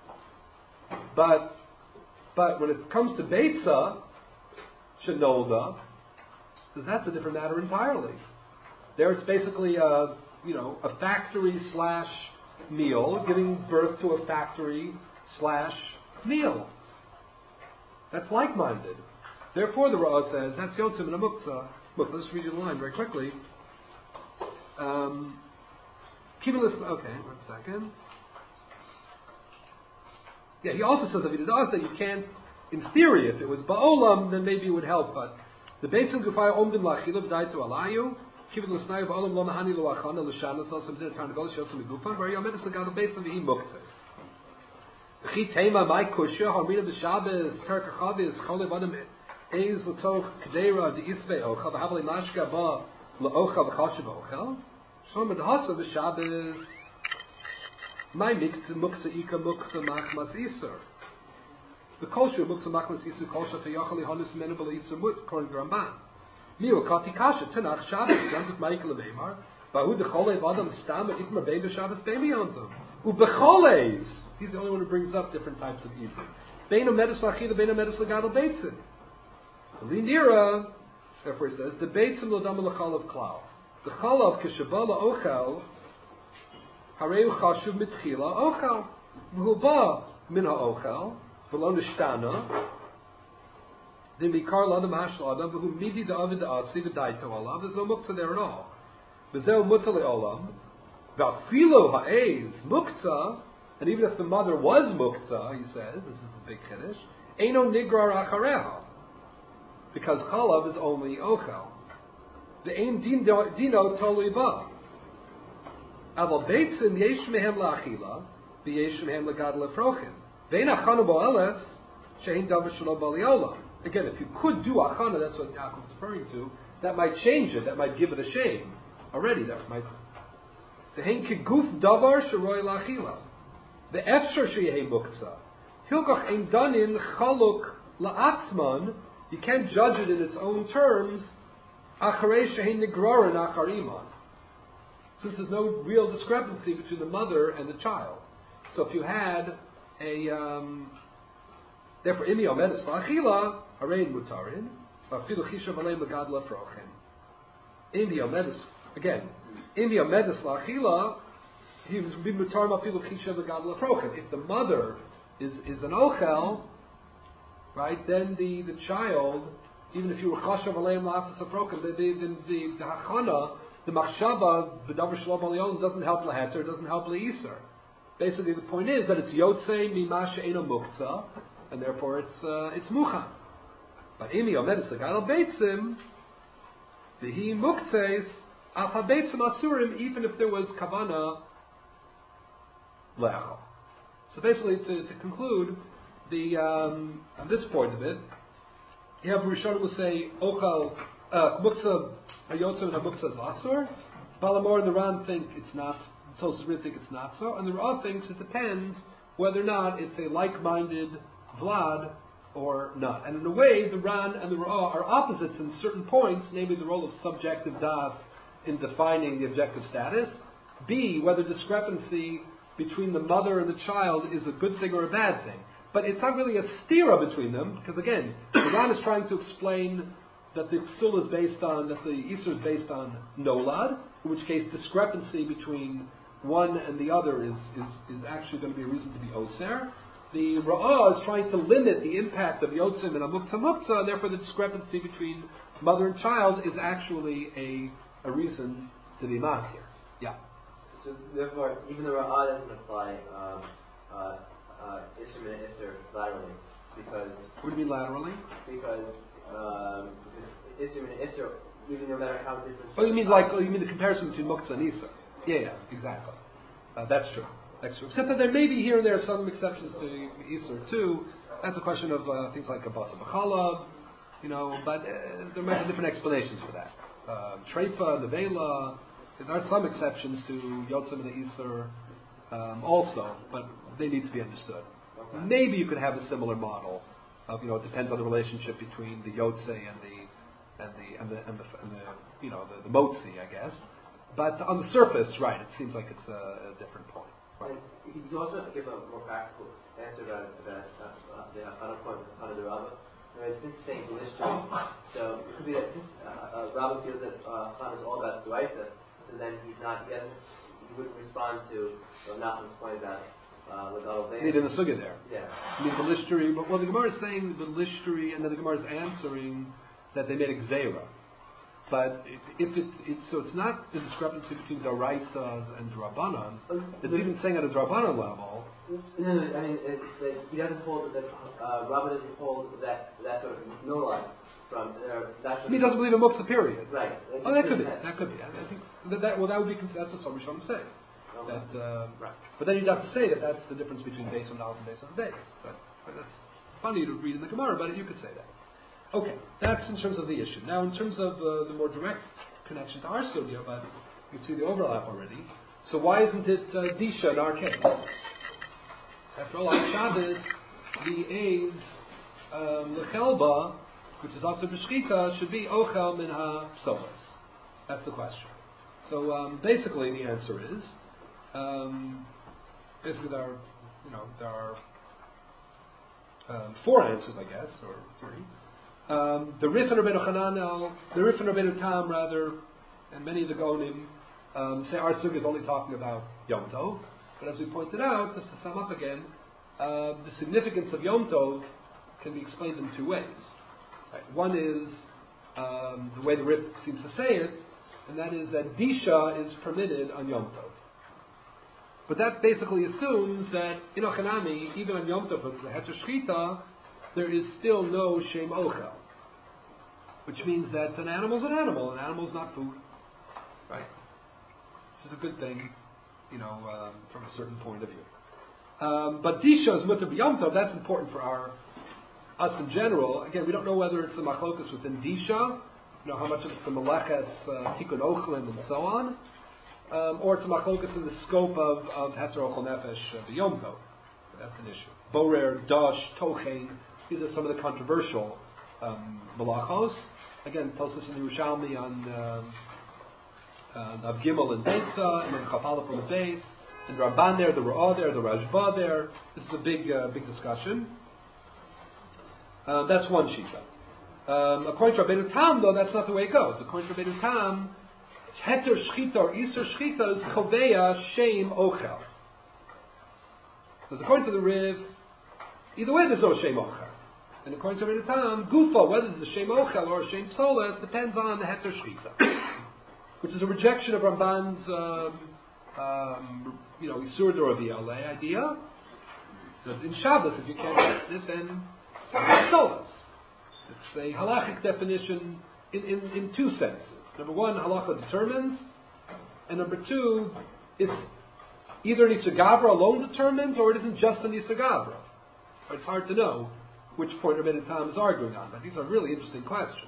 But but when it comes to Beitza, Shenolda, says that's a different matter entirely. There it's basically a you know, a factory slash meal, giving birth to a factory slash meal. That's like-minded. Therefore, the Ra'ah says, that's yotzei min muktzah. Look, let's read you the line very quickly. Um, okay, one second. Yeah, he also says, Avidadas, that you can't, in theory, if it was Ba'olam, then maybe it would help, but the Beitzim Gufaya Omdim Lachila V'daitu Alayu, Kivin l'snai v'olam lo mahani lo achana l'shanas also b'din tarnagol shiltzim migufan v'ar yomedes l'gadol beitzim v'hi muktzes. V'chi tema mai kushya harmina b'shabes perka chavis cholev adam eiz l'toch k'deira d'isvei ocha v'havali mashka ba l'ocha v'chashiv ochel shom d'hasa b'shabes my muktzah muktzah ika muktzah machmas iser. The kosher muktzah machmas iser kosher to yachali hanus menabel iser mut according to Ramban. Miu kati kasha tenach Shabbos yamdut Michael Meimar. Bahu dechole vadam stam itmar bein Shabbos bein yontam. Ubecholes. He's the only one who brings up different types of eating. Bein omedes lachila bein omedes lagadol beitzim. Linira. Therefore he says the beitzim lo dam lachalav klal. The chalav kishabala ochel. Hareu chashuv mitchila ochel. V'huba min ha'ochel. V'lo nishtana. Then mikar l'adam hashal adam v'hu midi da'avid da'asi v'daito olav. There's no muktzah there at all. V'zeu mutali olam. V'afilo ha'ez muktzah. And even if the mother was muktzah, he says, this is the big chiddush, eino nigrar achareha. Because chalav is only ochel. The ein dino tolui ba. Aval beitzim yesh mehem la'achila, v'yesh mehem l'gadol l'frochim. Ve'en achana bo'eles, she'en davar shelo bali olam. Again, if you could do achana, that's what Yaakov is referring to, that might change it, that might give it a shame. Already, that might... Ve'en kiguf davar sheroy la'achila. The efshar she'yeh muktzah. Hilgach ein danin chaluk la'atzman, you can't judge it in its own terms, acharei she'en nigrorin achariman. Since there's no real discrepancy between the mother and the child. So if you had a, um, therefore, imi omedes la'achila, harein mutarin, v'afilu chishav aleim l'gad la'frochen. Imi omedes, again, imi omedes la'achila, he was be mutarim afilu chishav l'gad la'frochen. If the mother is, is an ochel, right, then the, the child, even if you were chashav aleim la'asas afrochen, the, the, the, the, the hachana, the machshava, b'davar shelo bali olam, doesn't help laheter, doesn't help leiser. Basically, the point is that it's yotzei mimashe eno muktzah, and therefore it's uh, it's muchan. But imi omedes l'gadol beitzim, v'hi muktzes af habeitzim asurim, even if there was kavana le'achol. So basically, to, to conclude, the um, on this point of it, you have Rishonim will say ochal muktzah hayotzei and hamuktzah is asur. Balamor and the Ran think it's not. Tosfos really think it's not so, and the Rav thinks it depends whether or not it's a like-minded Vlad or not. And in a way, the Ran and the Rav are opposites in certain points, namely the role of subjective das in defining the objective status. B, whether discrepancy between the mother and the child is a good thing or a bad thing. But it's not really a stira between them, because again, the Ran is trying to explain that the Ksul is based on, that the Isur is based on Nolad, in which case discrepancy between one and the other is, is, is actually going to be a reason to be Oser. The Ra'ah is trying to limit the impact of Yotzim and Amuktzah Muktzah, and therefore the discrepancy between mother and child is actually a, a reason to be Matir. Yeah. So therefore, even the Ra'ah doesn't apply um, uh, uh, Isser and Isser laterally, because... What do you mean laterally? Because, um, because Isser and Isser, even no matter how different... Oh, you mean like, oh, you mean the comparison between Muktzah and Isser? Yeah, yeah, exactly. Uh, that's true. That's true. Except that there may be here and there some exceptions to Isur too. That's a question of uh, things like Kabasa B'chalab, you know, but uh, there might be different explanations for that. Uh, Treifa, Nevela, there are some exceptions to Yotzim and Isur um, also, but they need to be understood. Okay. Maybe you could have a similar model of, you know, it depends on the relationship between the Yotze and the and the and the and the, and the you know the, the Motzi, I guess. But on the surface, right, it seems like it's a, a different point. Right. And you can also give a more practical answer to that, uh, the Hachana point, Hachana de Rabbah. Since it's saying Lishtra, so it could be that since uh, uh, Rabbah feels that uh, Hachana is all about Duaisa, so then he's not, he doesn't, he wouldn't respond to uh, Nachman's point about uh, Legal Vein. Need in the Sugya there. Yeah. I mean, the Lishtri, but well, the Gemara is saying the Lishtri, and then the Gemara is answering that they made a Gzeira. But if it, it, so it's not the discrepancy between Daraisas and Drabanans. It's even saying at a Drabanan level. No, no, I mean, it's that he doesn't hold that, uh, Rabbah doesn't hold that, that sort of no line. from their natural. He doesn't believe in muksa, period. Right. It's Oh, that just could be. that. That could be. I, I think that, that well, that would be considered. That's what some Rishonim say. Okay. That uh, right. But then you'd have to say that that's the difference between base on Aleph and base on base. But, but that's funny to read in the Gemara, but you could say that. Okay, that's in terms of the issue. Now, in terms of uh, the more direct connection to our studio, but you can see the overlap already. So why isn't it uh, Disha in our case? After all, on Shabbos, the A's um, Lechelba, which is also B'shchita, should be Ochel Min HaPsolas. That's the question. So um, basically, the answer is, um, basically there are, you know, there are um, four answers, I guess, or three. Um, the Rif and Rabbeinu Chananel, the Rif and Rabbeinu Tam, rather, and many of the Gonim um, say our sugya is only talking about Yom Tov. But as we pointed out, just to sum up again, uh, the significance of Yom Tov can be explained in two ways. Right. One is um, the way the Rif seems to say it, and that is that Disha is permitted on Yom Tov. But that basically assumes that in Ochanami, even on Yom Tov, which is the Heter Shchita, there is still no Shem Ochel. Which means that an animal is an animal, an animal is not food. Right? Which is a good thing, you know, um, from a certain point of view. Um, but Disha is Mutter B'Yom Tov, that's important for our us in general. Again, we don't know whether it's a machlokus within Disha, you know, how much of it's a meleches, uh, tikkun ochlim, and so on, um, or it's a machlokus in the scope of, of heter ochel nefesh uh, b'yom tov. That's an issue. Borer, dosh, tochein, these are some of the controversial um, malachos. Again, Tosfos in Yerushalmi on um, uh, Av Gimel and Beitza, and then Chapalef on the base, and the Ramban there, the Ra'ah there, the Rashba there. This is a big, uh, big discussion. Uh, that's one shita. Um, according to Rabbeinu Tam, though, that's not the way it goes. According to Rabbeinu Tam, heter shchita or iser shchita is koveya shem ochel. Because according to the Riv, either way there's no shem ochel. And according to Rabbeinu Tam, gufa, whether it's a shem ochel or a shem psolas, depends on the heter shchita, which is a rejection of Ramban's, um, um, you know, isur d'Ravi Alei idea. Because in Shabbos, if you can't get it, then psolas. It's a halachic definition in, in, in two senses. Number one, halacha determines, and number two, is either Nisar Gavra alone determines, or it isn't just a Nisar Gavra. It's hard to know which point Rabbeinu Tam is arguing on, but these are really interesting questions.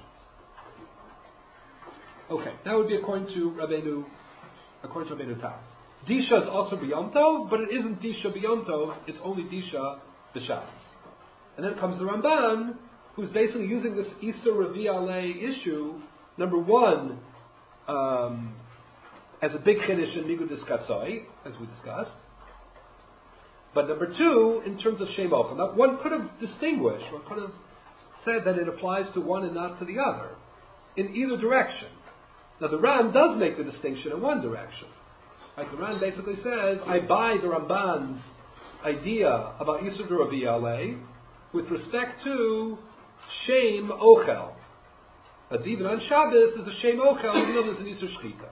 Okay, that would be according to Rabbeinu, according to Rabbeinu Tam. Disha is also B'Yom Tov, but it isn't Disha B'Yom Tov, it's only Disha B'Shabbos. And then comes the Ramban, who's basically using this Isur Ravi Alei issue, number one, um, as a big chiddush in Migudis Katzai, as we discussed, but number two, in terms of Shem Ochel. Now, one could have distinguished, one could have said that it applies to one and not to the other, in either direction. Now, the Ran does make the distinction in one direction. Right? The Ran basically says, I buy the Ramban's idea about Isur Ravi Alei with respect to Shem Ochel. That's even on Shabbos, there's a Shem Ochel, even though there's an Isur Shchita.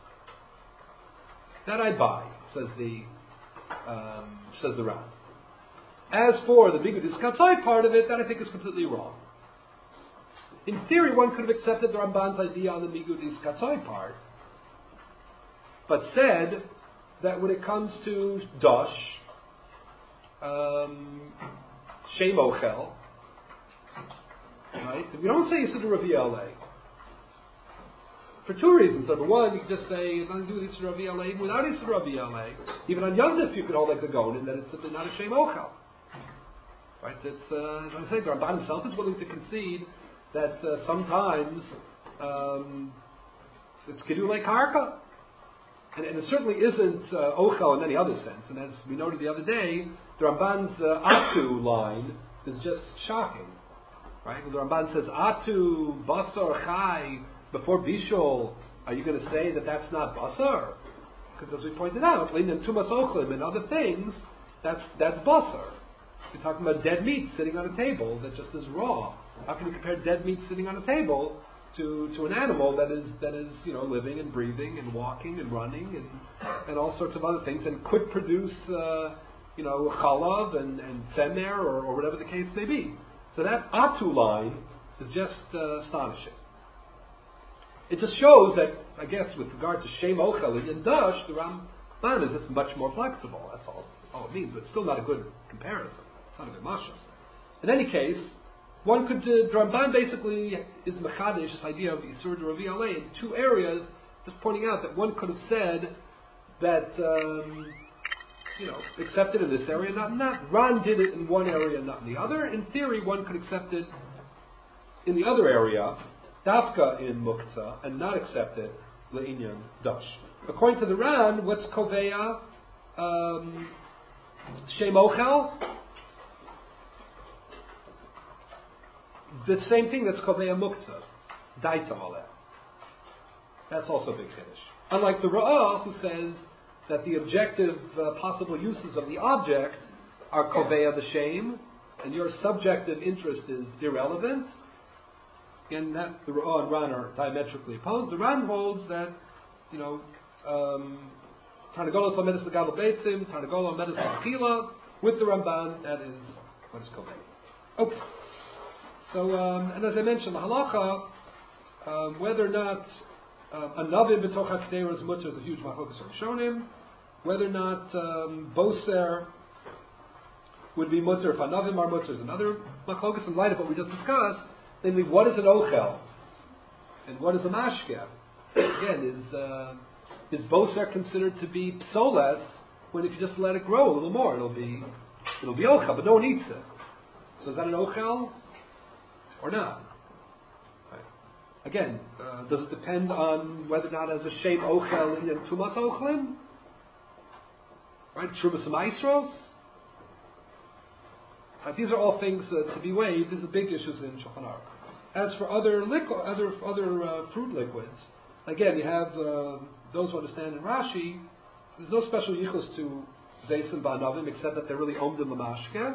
That I buy, says the um, says the Ran. As for the Migudis Katzai part of it, that I think is completely wrong. In theory, one could have accepted the Ramban's idea on the Migudis Katzai part, but said that when it comes to Dosh, um, Shem Ochel, right? We don't say Yisur Ravi Alei. For two reasons. Number one, you can just say, nothing to do with Yisur Ravi Alei, even without Yisur Ravi Alei. Even on Yom Tov, you could hold like the Gonin, that it's simply not a Shem Ochel. Right? It's, uh, as I say, the Ramban himself is willing to concede that uh, sometimes um, it's Gedulei Karka. And, and it certainly isn't uh, Ochel in any other sense. And as we noted the other day, the Ramban's uh, Atu line is just shocking. Right? When the Ramban says Atu, Basar, Chai, before Bishol, are you going to say that that's not Basar? Because as we pointed out, Linan Tumas Ochlim and other things, that's that's Basar. You're talking about dead meat sitting on a table that just is raw. How can you compare dead meat sitting on a table to, to an animal that is that is you know living and breathing and walking and running and and all sorts of other things and could produce uh, you know chalav and and tzemer or, or whatever the case may be. So that Atu line is just uh, astonishing. It just shows that, I guess, with regard to Shem Ochel and Dash, the Ramban is just much more flexible. That's all, all it means, but it's still not a good comparison. It's not a good masha. In any case, one could, uh, the Ramban basically is mechadish, this idea of Yisur Ravi Alei, in two areas, just pointing out that one could have said that, um, you know, accept it in this area, not in that. Ran did it in one area, not in the other. In theory, one could accept it in the other area, Dafka in Muktzah, and not accept it Le'inyan Dash. According to the Ran, what's Koveya? Um, Shem Ochel? The same thing that's Koveya Muktzah. Daita Aleh. That's also a big Kiddush. Unlike the Ra'ah, who says that the objective uh, possible uses of the object are Koveya the Shem, and your subjective interest is irrelevant. Again, that the Ra'ah and Ran are diametrically opposed. The Ran holds that, you know, um, Tarnagolos Lamedis L'Gadol Beitzim, Tarnagolos Lamedis L'Achila, with the Ramban, that is what is Koveya. Okay. So, um, and as I mentioned, the halacha, um, whether or not um, a navim b'toch hakdeiros mutter is a huge machlokas on Shonim, whether or not um, boser would be mutter if a navim are mutter is another machlokas in light of what we just discussed. Namely, what is an ochel and what is a mashke? Again, is uh, is boser considered to be psoles when if you just let it grow a little more, it'll be it'll be ochel, but no one eats it. So is that an ochel? Or not? Right. Again, uh, does it depend on whether or not as a shem ochel in tumas ochlim? Right, trumas maestros. Right, these are all things uh, to be weighed. These are big issues in Shulchan Aruch. As for other liquid, other other uh, fruit liquids, again, you have uh, those who understand in Rashi. There's no special yichus to zeisim ba'anavim except that they're really omdim l'mashke.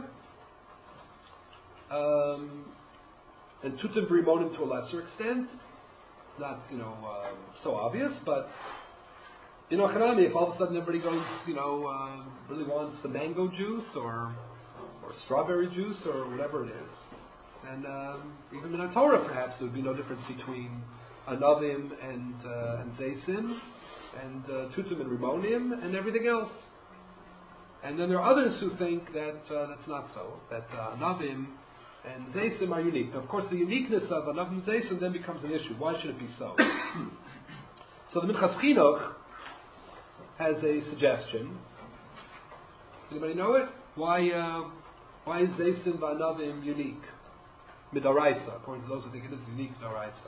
Um, And tutim v'rimonim to a lesser extent. It's not, you know, um, so obvious, but in Ochanami, if all of a sudden everybody goes, you know, uh, really wants some mango juice or or strawberry juice or whatever it is, and um, even in a Torah, perhaps there would be no difference between anavim and uh, and zeisim and uh, tutim and rimonim and everything else. And then there are others who think that uh, that's not so. That uh, anavim and zeisim are unique. Now, of course, the uniqueness of anavim zeisim then becomes an issue. Why should it be so? So the Minchas Chinuch has a suggestion. Anybody know it? Why uh, why is zeisim v'anavim unique? Midaraisa, according to those who think it is unique midaraisa.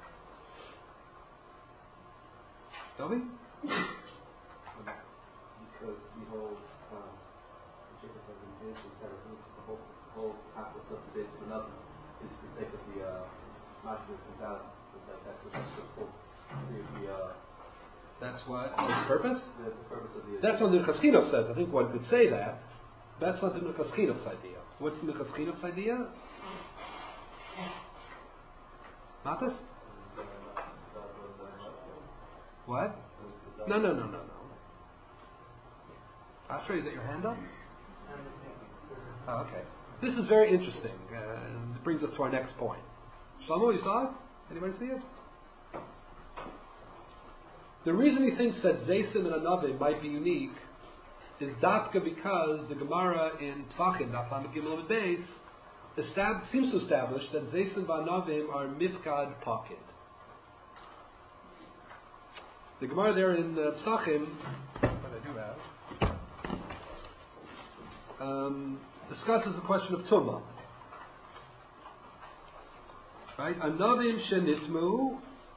Tell me? Because the whole um, the whole whole apple stuff is based on nothing is for the sake of the uh, magic that comes out. It's like that's the that's the full the uh, That's what what's the purpose? the, the purpose of the. That's what the Minchas Chinuch says. I think one could say that. That's not the Minchas Chinuch's idea. What's the Minchas Chinuch's idea? Matas? What? No, no, no, no, no. Asher, is that your hand up? Oh, okay. This is very interesting, uh, and it brings us to our next point. Shlomo, you saw it? Anybody see it? The reason he thinks that Zeisim and Anavim might be unique is dafka because the Gemara in Psachim, Daf Lamed Gimel Lamed Beis, estab- seems to establish that Zeisim and Anavim are mifkad pocket. The Gemara there in uh, Psachim, what I do have, um, discusses the question of Tumah. Right? Anavim shenitmu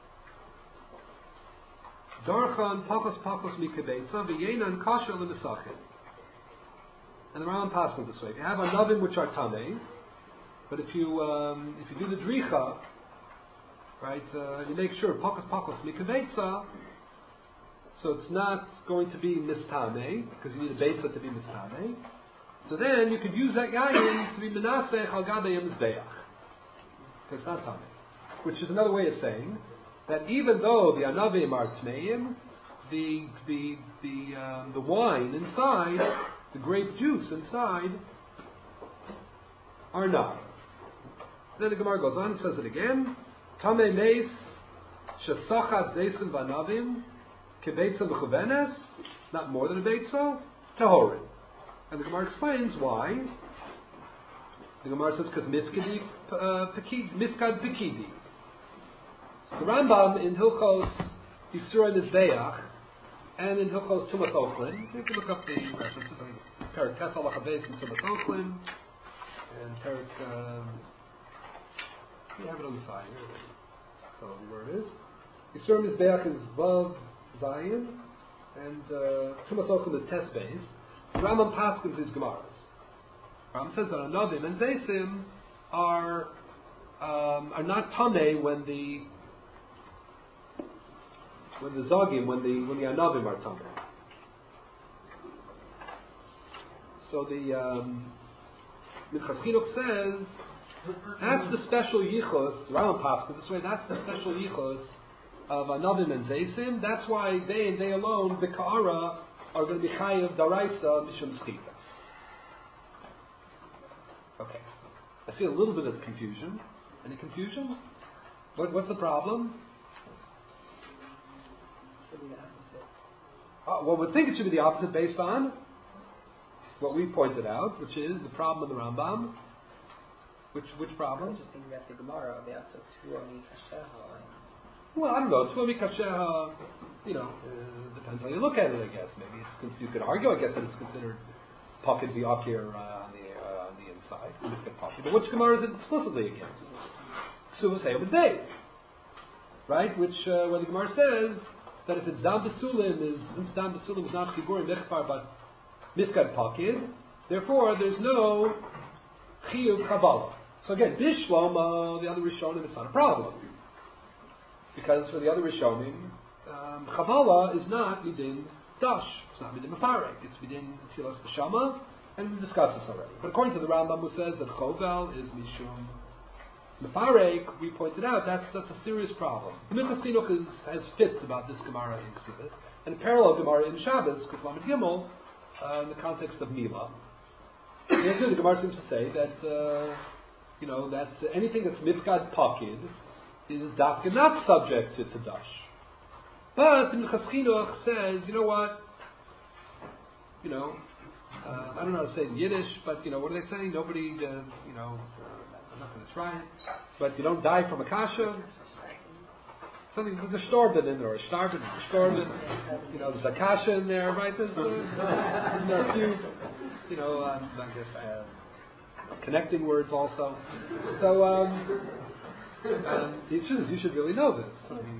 Darchan pakos pakos mikabetza v'yenan kasha l'misachim. And the Rambam passes this way: if you have anavim which are tamei, but if you um, if you do the dricha, right, uh, you make sure pakos pakos mikabetza, so it's not going to be mistamei because you need a betza to be mistamei. So then you could use that yayin to be menasech al gabei mizbeach. It's not tamei, which is another way of saying that even though the anavim are tmeim, the the the um, the wine inside, the grape juice inside, are not. Then the Gemara goes on and says it again. Tamei meis shesachat zeisim vanavim kebeitza mechuvenes, not more than a beitza, tahorin. And the Gemara explains why. The Gemara says because mifkad uh, mifkad pekidi. The Rambam in Hilchos Yisura Mizbeach and in Hilchos Tumas Ochlin, you can look up the references. I think Perik Tes Halacha Beis in Tumas Ochlin and Perik. Um, you have it on the side here. Tell you where it is. Yisura Mizbeach is Vav Zayin and uh, Tumas Ochlin is Tes Beis. The Rambam paskins his Gemaras. Rambam says that Anavim and Zeisim are um, are not tamei when the when the Zogim, when the when the Anavim are tamei. So the um, Minchas Chinuch says that's the special yichus. The Rambam paskins this way. That's the special yichus of Anavim and Zeisim. That's why they and they alone, the Ka'ara, are going to be chayav daraisa mishum schita. Okay, I see a little bit of confusion. Any confusion? What, what's the problem? Should be the opposite. Uh, well, we think it should be the opposite based on what we pointed out, which is the problem of the Rambam. Which which I problem? was just thinking about the Gemara about the Tuoni Kasheha. Well, I don't know. Tuami kasheha, you know, uh, depends how you look at it, I guess. Maybe it's cons- you could argue, I guess, that it's considered pocket v'akir uh, on the uh, on the inside. But which Gemara is it explicitly against? Ksuvas Hayom Beis, right? Which uh, where the Gemara says that if it's dam b'sulim is since dam b'sulim is not chiburim mechpar but mifkad pocket, therefore there's no chiyuv kabbalah. So again, bishlam uh, the other Rishonim, it's not a problem. Because for the other Rishonim, um, Chavala is not midin dash. It's not midin mafarek. It's midin tzilas b'shama, and we've discussed this already. But according to the Rambam, who says that Chovel is mishum mafarek, we pointed out that's that's a serious problem. The Minchas Chinuch is has fits about this Gemara in Ksubis, and a parallel Gemara in Shabbos, Kuflam and Gimel, uh, in the context of Mila. And the Gemara seems to say that uh, you know that anything that's mifkad pakid is dafka not subject to, to dash. But the Minchas Chinuch says, you know what? You know, uh, I don't know how to say it in Yiddish, but you know, what are they saying? Nobody, uh, you know, uh, I'm not going to try it. But you don't die from a kasha. Something there's a shtorben in there, or a shtarben, a shtorben. You know, there's a kasha in there, right? There's, uh, there are a few, you know, um, I guess uh, connecting words also. So. Um, Um, you should, you should really know this. I mean,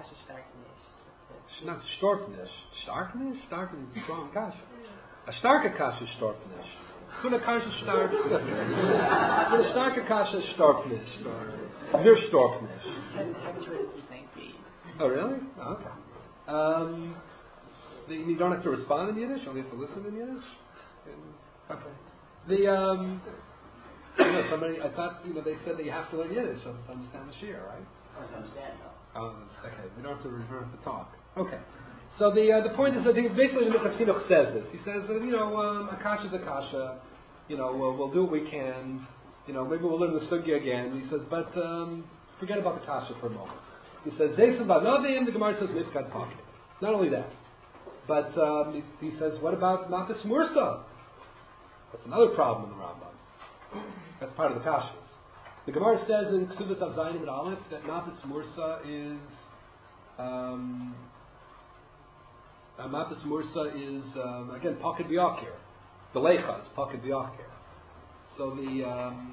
not storpnish. Starknish? Starknish is strong kasha. A starke kasha is storpnish. Kuna kasha stark. Kuna starke kasha is storpnish. You're storpnish. Oh, really? Oh, okay. Um, you don't have to respond in Yiddish, you only have to listen in Yiddish? Okay. The, um, You know, somebody, I thought, you know, they said that you have to learn Yiddish to understand the Shir, right? I don't understand, no. Oh, okay. We don't have to, we don't have to talk. Okay. So the uh, the point is, I think basically the Minchas Chinuch says this. He says, uh, you know, um, Akasha is Akasha. You know, we'll, we'll do what we can. You know, maybe we'll learn the Sugya again. He says, but um, forget about the Kasha for a moment. He says, Zeisim Ba'Navim, the Gemara says, Mifkad Pocket. Not only that, but um, he says, what about Makas Mursa? That's another problem in the Rambam. That's part of the Kashas. The Gemara says in Ksubas Av Zayin and Aleph that Mapas Mursa is um, uh, Mapas Mursa is um, again Pakad B'Yakir. The Lecha is Pakad B'Yakir. So the um,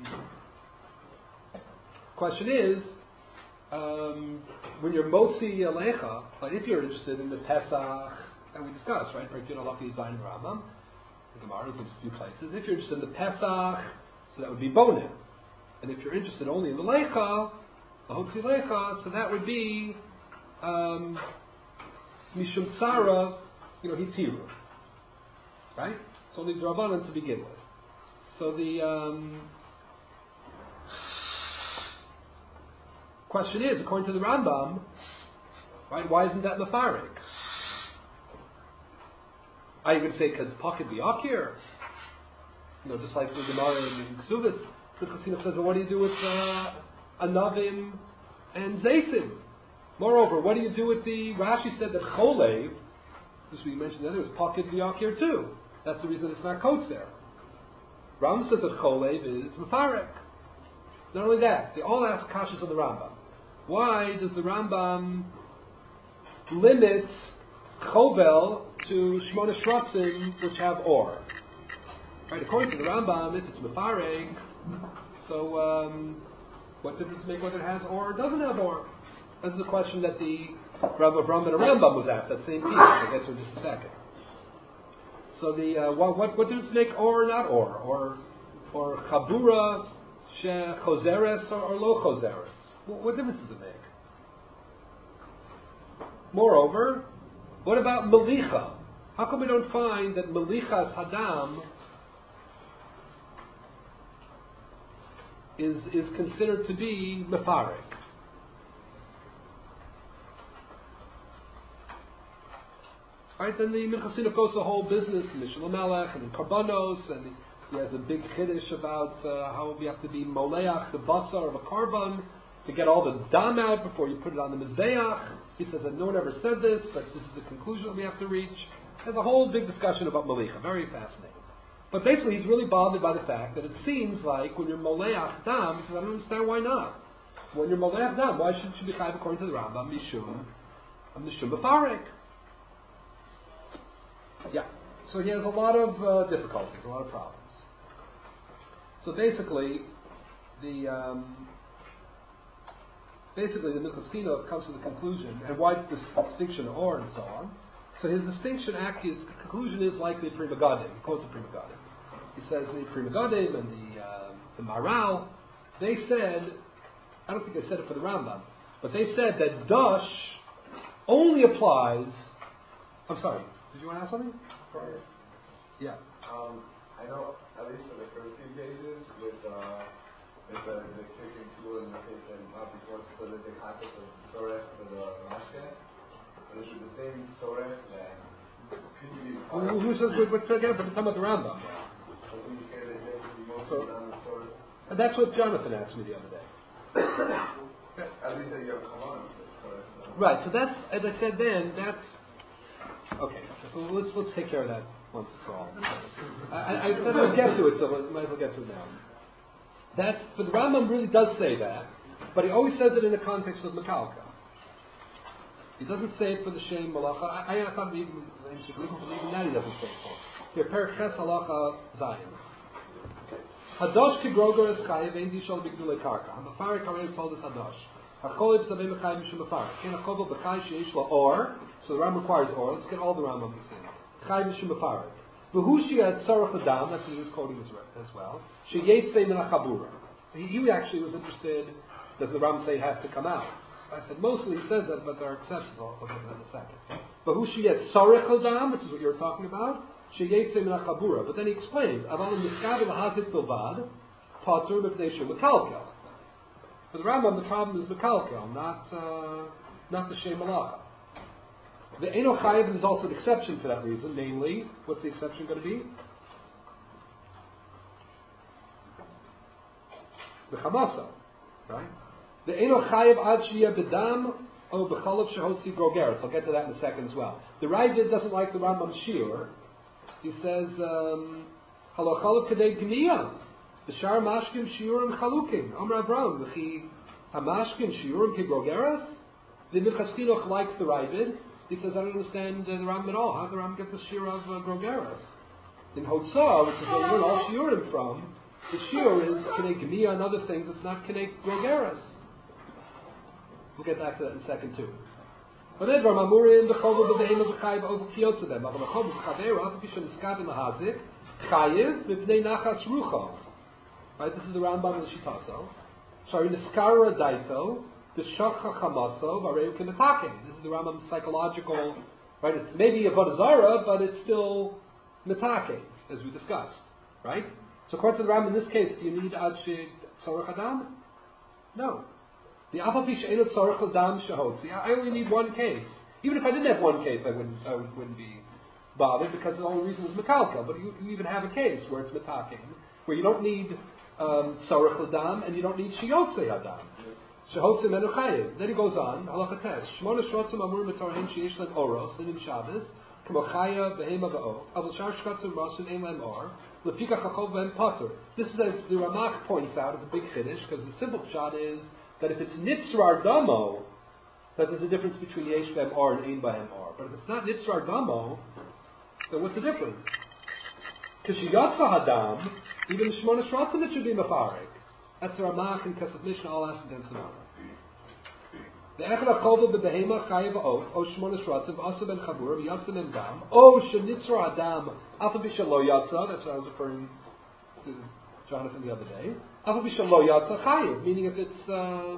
question is, um, when you're Motzi Lecha, but if you're interested in the Pesach, and we discussed, right? Right, Zayin and Rambam. The Gemara is in a few places. If you're interested in the Pesach, so that would be bonim. And if you're interested only in the lecha, the hotzi lecha, so that would be um, mishum tzara, you know, hitiru. Right? It's only drabanan to begin with. So the um, question is, according to the Rambam, right? Why isn't that mafarik? Are you going to say because pocket be akir? You know, just like the Gemara in Ksubis The Chassidim says, well, what do you do with uh, Anavim and Zaysim? Moreover, what do you do with the, Rashi said that Cholev, this we mentioned earlier, is pocket v'yak here too. That's the reason it's not coats there. Rambam says that Cholev is Mefarek. Not only that, they all ask kashas of the Rambam. Why does the Rambam limit Chovel to Shmona Shratzim, which have or? Right, according to the Rambam, if it's Mefarek, so um, what difference does it make whether it has or or doesn't have or? That's the question that the Rav of Rambam and Rambam was asked, that same piece. I'll get to in just a second. So the uh, what, what what does it make or or not or? Or or Chabura she Choseres or, or Lo Choseres? What, what difference does it make? Moreover, what about Melicha? How come we don't find that Melichas Hadam is is considered to be Mefarek? Right, then the Minchasinov goes the whole business, the Mishul Melech, and the Karbanos, and he has a big chiddush about uh, how we have to be Moleach, the Basar of a Karban, to get all the dam out before you put it on the Mizbeach. He says that no one ever said this, but this is the conclusion that we have to reach. There's a whole big discussion about Melicha, very fascinating. But basically he's really bothered by the fact that it seems like when you're Moleach dam, he says, I don't understand why not. When you're Moleach dam, why shouldn't you be chayv according to the Rambam, Mishum, Mishum B'farek? Yeah, so he has a lot of uh, difficulties, a lot of problems. So basically, the um, basically the Minchas Chinuch comes to the conclusion, and why this distinction or and so on. So his distinction, act, his conclusion is like the Pri Megadim. He quotes the Pri Megadim. He says the Pri Megadim and the uh, the Maral, they said, I don't think they said it for the Rambam, but they said that Dush only applies. I'm sorry. Did you want to ask something? Right. Yeah. Um, I know, at least for the first two cases, with, uh, with the, the kicking tool and the case and not these horses, so there's a concept of sorech for the mashke. But is it the same sorech that could you be part Who, of? who says we're talking about the Talmud Rambam? Doesn't he say that they could be mostly So- done with sorech? And that's what Jonathan asked me the other day. At least that you have kavanah with sorech. Right. So that's, as I said then, that's okay. So let's let's take care of that once and for all. I, I, I we'll get to it, so we might as well get to it now. That's, but the Rambam really does say that, but he always says it in the context of Mekalka. He doesn't say it for the Shem Malacha. I, I thought even even that he doesn't say it for. Here, Perek Ches Halacha Zayin. Hadosh kigroger es chayiv ein dishol b'gdulei karka. Hamafarik already told us Hadosh. Hacholib zavei mechayim mishum mafarik. Ken hachovel b'chai sheish lo or. So the Rambam requires or. Let's get all the Rambam the same. Chayim mishum mafarik. V'hu sheyad tzarech adam. That's what he was quoting as well. Sheyetzei min hachabura. So he, he actually was interested. Does the Rambam say it has to come out? I said mostly he says that, but there are exceptions. I'll look at that in a second. V'hu sheyad tzarech adam, which is what you were talking about. Sheyetzei min hachabura. But then he explains. Aval miskav l'hazit bilvad. Patur b'pnei shu mekalkel. For the Rambam, the problem is the Mekalkel, not uh, not the Shem Malacha. The Eino Chayiv is also an exception for that reason, namely, what's the exception going to be? The Chamasa, right? The Eino Chayiv ad shiyah bedam o b'chalav shehotzi grogeres. I'll get to that in a second as well. The Ravid doesn't like the Rambam's shiur. He says, um, halachalav kadei gmiyah. The Shar Mashkim Shiurim Chalukim. Amr Avram, V'chi Hamashkim Shiurim Kibrogeras. The Minchas Chinuch likes the Ravid. He says, I don't understand uh, the Rambam at all. How did the Rambam get the Shiur of uh, Grogeras? In Hotzah, which is where we learn all Shiurim from, the Shiur is Kinei Gemiya and other things. It's not Kinei Grogeras. We'll get back to that in a second too. But then Ram Amurim, the Chol of the Behem of the Chayiv over Kiyotza them. But the Chol of the Chaver, after Pishon Skavin Lahazik, Chayiv, Mipnei Nachas Rucho. Right, this is the Rambam of the Shitaso. Sorry, Niskara Daito, the Shachcha Chamaso, Vareu Kimetake. This is the Rambam's psychological, right? It's maybe a Vodazara, but it's still Metake, as we discussed. Right? So according to the Rambam in this case, do you need Ad She Tzorech Adam? No. The Apapi She'enot Tzorech Adam Shehotzi. I only need one case. Even if I didn't have one case, I wouldn't, I wouldn't be bothered because the only reason is Mekalka. But you, you even have a case where it's Metake, where you don't need um, Tzorech L'Dam, and you don't need Shiyotze Hadam. Shehotze Menu Chayiv. Then he goes on, Halacha Tes. Shmona Shrotzim Amur Metorahin Sheyesh Lem Oros, then in Shabbos, Kamo Chaya Behema V'o, Avol Shar Shkatzim Rosin Ein Lem Or, Lepika Chachov Ben Patur. This is, as the Ramach points out, is a big Kiddush, because the simple shot is that if it's Nitzrar Damo, that there's a difference between Yesh B'hem Or and Ein B'hem Or. But if it's not Nitzrar Damo, then what's the difference? Kishiyatza Hadam, even Shmona Shrotzim it should be Mefarek. That's the Ramach and Kesef Mishnah all asked against the Ramach. The Echad HaChovah B'Behema Chayiv Ot, O Shmona Shrotzim, Asa Ben Chabur, V'Yatza Men Dam, O Shenitzra Adam, Alpha B'Shalo Yatza, that's what I was referring to Jonathan the other day, Alpha B'Shalo Yatza Chayiv, meaning if it's, uh,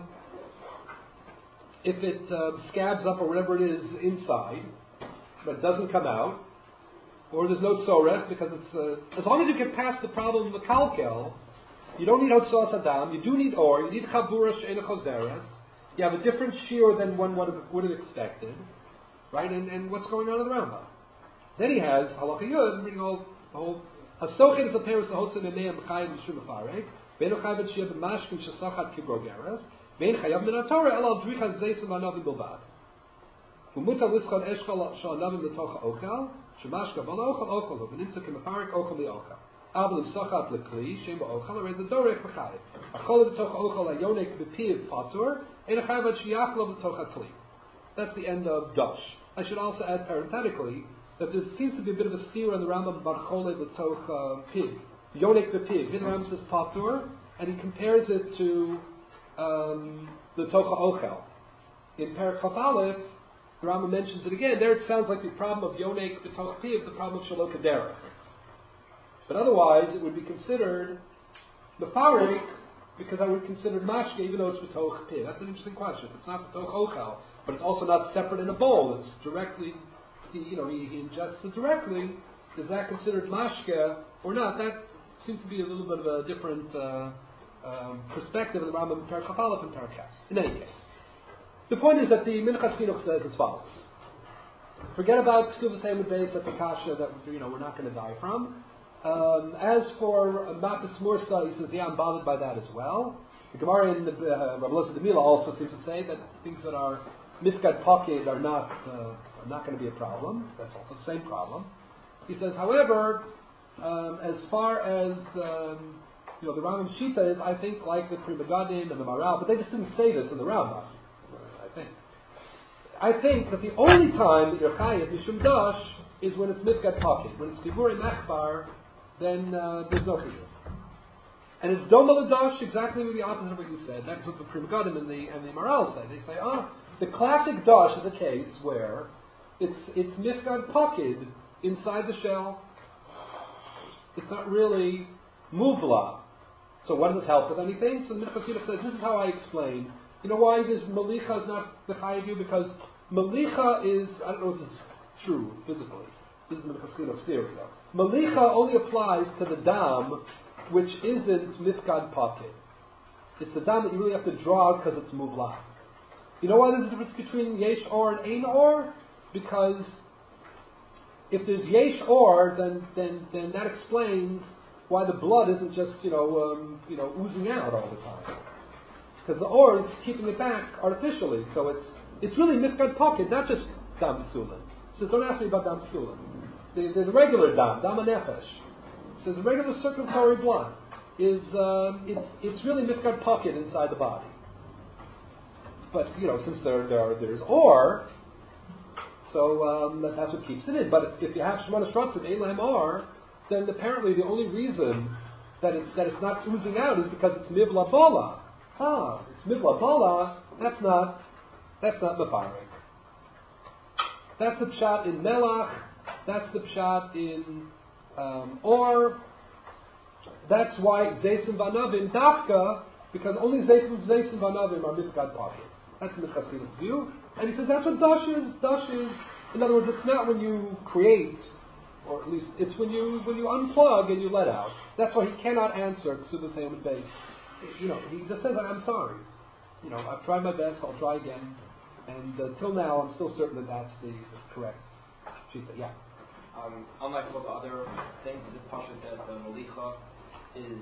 if it uh, scabs up or whatever it is inside, but it doesn't come out, or there's no tzorech, because it's, uh, as long as you get past the problem of the kalkel, you don't need Hotzos Adam, you do need Or, you need Chabura She'ena Choseres, you have a different shear than one would have, would have expected, right? And, and what's going on in the Rambam? Then he has Halacha Yud, reading all the whole, Hasochet is a pair of Sahotzim Emeim B'chayim B'shum Afarek, Beinu Chayim B'shiyah B'mashkin Shesachat Kibrogeres, Bein Chayim Minatorah Elal Dricha Zeisim Anavim Bilbad. Umuta Lischon Eshchal Sha'anavim L'tocha Ochel, Shemashka Bala Ochel Ochel, V'nimtza Kimafarek Ochel Li'ochel. Abel Sachat Lekli, Shem Ba'ochel, Reza Dorek B'chayim. Achol B'tocha Ochel Ayonek B'piv Patur, Ein Chayim B'shiyachlo B'tocha Kli. That's the end of Dush. I should also add parenthetically that there seems to be a bit of a steer on the Rambam Barchole B'tocha Piv. Yonek B'piv. Here the Rambam says Patur, and he compares it to um, the Tocha Ochel. In Perek Chaf Aleph, the Rambam mentions it again. There it sounds like the problem of Yonek B'tocha Piv, the problem of Shalok Derech. But otherwise, it would be considered Mefarik, because I would consider Mashke, even though it's B'toch Piv. That's an interesting question. It's not B'toch Ochel, but it's also not separate in a bowl. It's directly, he, you know, he, he ingests it directly. Is that considered Mashke or not? That seems to be a little bit of a different uh, um, perspective in the Rambam in Perek Chaf Aleph and Perek Ches. In any case, the point is that the Minchas Chinuch says as follows. Forget about Ksuvas Hamid Beis, that's a kasha that, you know, we're not going to die from. Um, as for uh, Matis Mursa, he says, yeah, I'm bothered by that as well. The Gemara in the uh, Rav Loza Demila also seems to say that things that are Mifkad Pakid are not uh, are not going to be a problem. That's also the same problem. He says, however, um, as far as um, you know, the Rambam Shita is, I think, like the Pri Megadim and the Maral, but they just didn't say this in the Rambam. I think. I think that the only time that you're chayav mishum dash is when it's Mifkad Pakid. When it's Kiburi Mechbar, then uh, there's no chiyuv. And it's Doma L'Dash, exactly the opposite of what you said. That's what the Pri Megadim and the, and the Maral say. They say, ah, the classic Dash is a case where it's it's Mifkad Pakid inside the shell. It's not really Muvla. So what does this help with anything? So the Minchas Chinuch says, this is how I explain. You know why this Malicha is not the Chayav? Because Malicha is, I don't know if this is true physically. This is the Minchas Chinuch theory though. Malicha only applies to the dam which isn't Mifkad Pakid. It's the dam that you really have to draw out because it's Muvla. You know why there's a difference between Yesh Or and Ein Or? Because if there's Yesh Or, then, then, then that explains why the blood isn't just, you know, um, you know, oozing out all the time. Because the Or is keeping it back artificially. So it's it's really Mifkad Pakid, not just Dam Psulim. He says, don't ask me about Dam Psulim. The, the, the regular Dam, Dam HaNefesh. He says, regular circulatory blood is, um, it's it's really Mifkad Pakid inside the body. But, you know, since there, there are, there's Or, so um, that, that's what keeps it in. But if, if you have Shemona Shrotzim, Ein Lahem Or, then apparently the only reason that it's that it's not oozing out is because it's Mivla Bala. Ah, it's Mivla Bala, that's not, that's not Mefarik. That's the pshat in Melach, that's the pshat in um, Or. That's why Zeisim Vanavim, Dafka, because only Zeisim Vanavim are Mifkad Pakid. That's the Minchas Chinuch's view. And he says that's what Dash is. Dash is, in other words, it's not when you create, or at least it's when you when you unplug and you let out. That's why he cannot answer Ksubas Hamid Beis. You know, he just says, I'm sorry. You know, I've tried my best, I'll try again. And uh, till now, I'm still certain that that's the, the correct Shita. Yeah. Um, unlike all the other things, is it possible that the Malicha is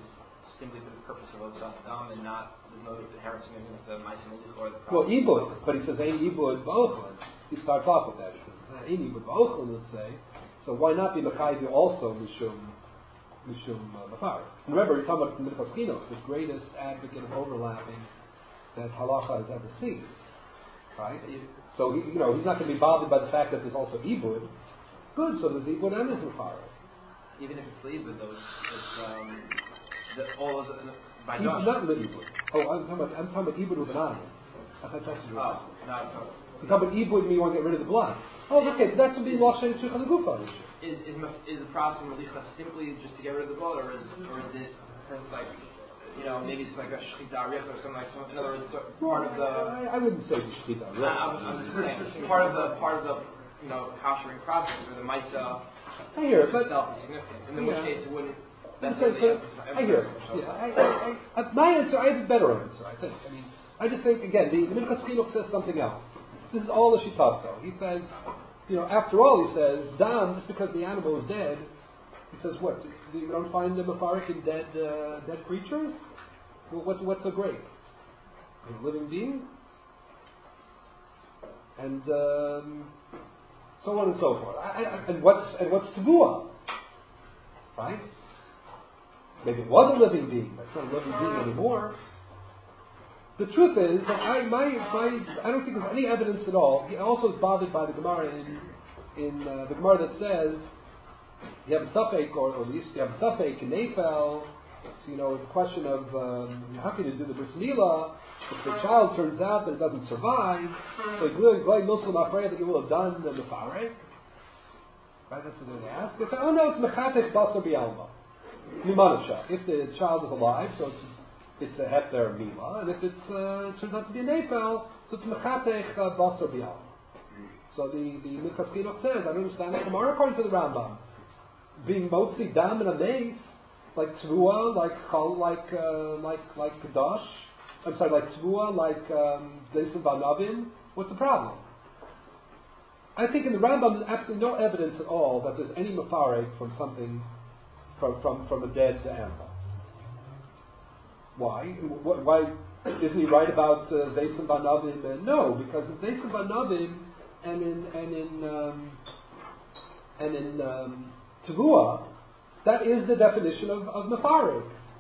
simply for the purpose of Otzas Dam and not, there's no inherent significance to the Maisim or the process? Well, Ibud, but he says, Ein Ibud Ba'ochlin. He starts off with that. He says, Ein Ibud Ba'ochlin, let's say. So why not be Mechayiv also Mishum, Mishum Mafar? And remember, you're talking about Minchas Chinuch, the greatest advocate of overlapping that halacha has ever seen. Right? So, he, you know, he's not going to be bothered by the fact that there's also Ibud. Good, so there's Ibud and there's Mafar. Even if it's Ibud, though, it's, it's um, the, all those, uh, by Ibud, Josh. not Ibud. Oh, I'm talking about, I'm talking about Ibud with an animal. I thought that's what Oh, no, it's not. you're talking about Ibud, you want to get rid of the blood. Oh, okay, but that's what being Lashon Tzich on the Gufa issue. Is, is, is the process of Melicha simply just to get rid of the blood, or is, or is it like, you know, maybe it's like a Shechita Arich or something like some, in other words, so part of the... I, I wouldn't say Shechita Arich. I'm, I'm just saying, part of the, part of the, you know, koshering process, or the Maisa I hear it, but... itself is significant. And in yeah. which case it wouldn't I'm saying, necessarily but I hear it. Yeah, I, I, I, I, my answer, I have a better answer, I think. I mean, I just think, again, the, the Minchas Chinuch says something else. This is all the Shitaso. He says, you know, after all, he says, Dam, just because the animal is dead, he says, what, you don't find the Mefarik in dead, uh, dead creatures? Well, what, what's so great? A living being? And um, so on and so forth. I, I, and what's and what's Tavua? Right? Maybe it was a living being, but it's not a living being anymore. The truth is that I, my, my, I don't think there's any evidence at all. He also is bothered by the Gemara in, in uh, the Gemara that says you have a suffix, or, or at least you have a suffix in Nefel. So, you know, the question of um, how can you do the bris milah if the child turns out that it doesn't survive? So Gloi Muslim afraid that you will have done the mefarek. Right? That's what they ask. They say, oh no, it's mechatech basar bialma. Mimanasha. If the child is alive, so it's it's a hefter mila, and if it's uh, it turns out to be a nefel, so it's mechatech uh, basar bialma. So the the Minchas Chinuch says, I don't understand the Gemara according to the Rambam, being motzi dam and a mace. Like Tvua, like Chol, like uh, like like Kadash. I'm sorry, like Tvua, like Desim Banavin. What's the problem? I think in the Rambam there's absolutely no evidence at all that there's any mefarek from something from from from a dead animal. Why? Why isn't he right about uh, Desim Banavin? Uh, no, because in Desim Banavin and in and in um, and in um, Tvua, that is the definition of, of mefarek.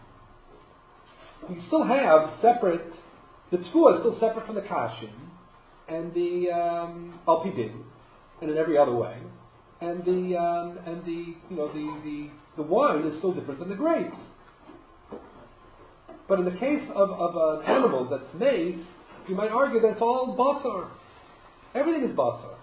We still have separate, the tfuah is still separate from the kashin, and the um, alpidin, and in every other way, and the um, and the you know the, the the wine is still different than the grapes. But in the case of, of an animal that's mace, you might argue that it's all basar. Everything is basar.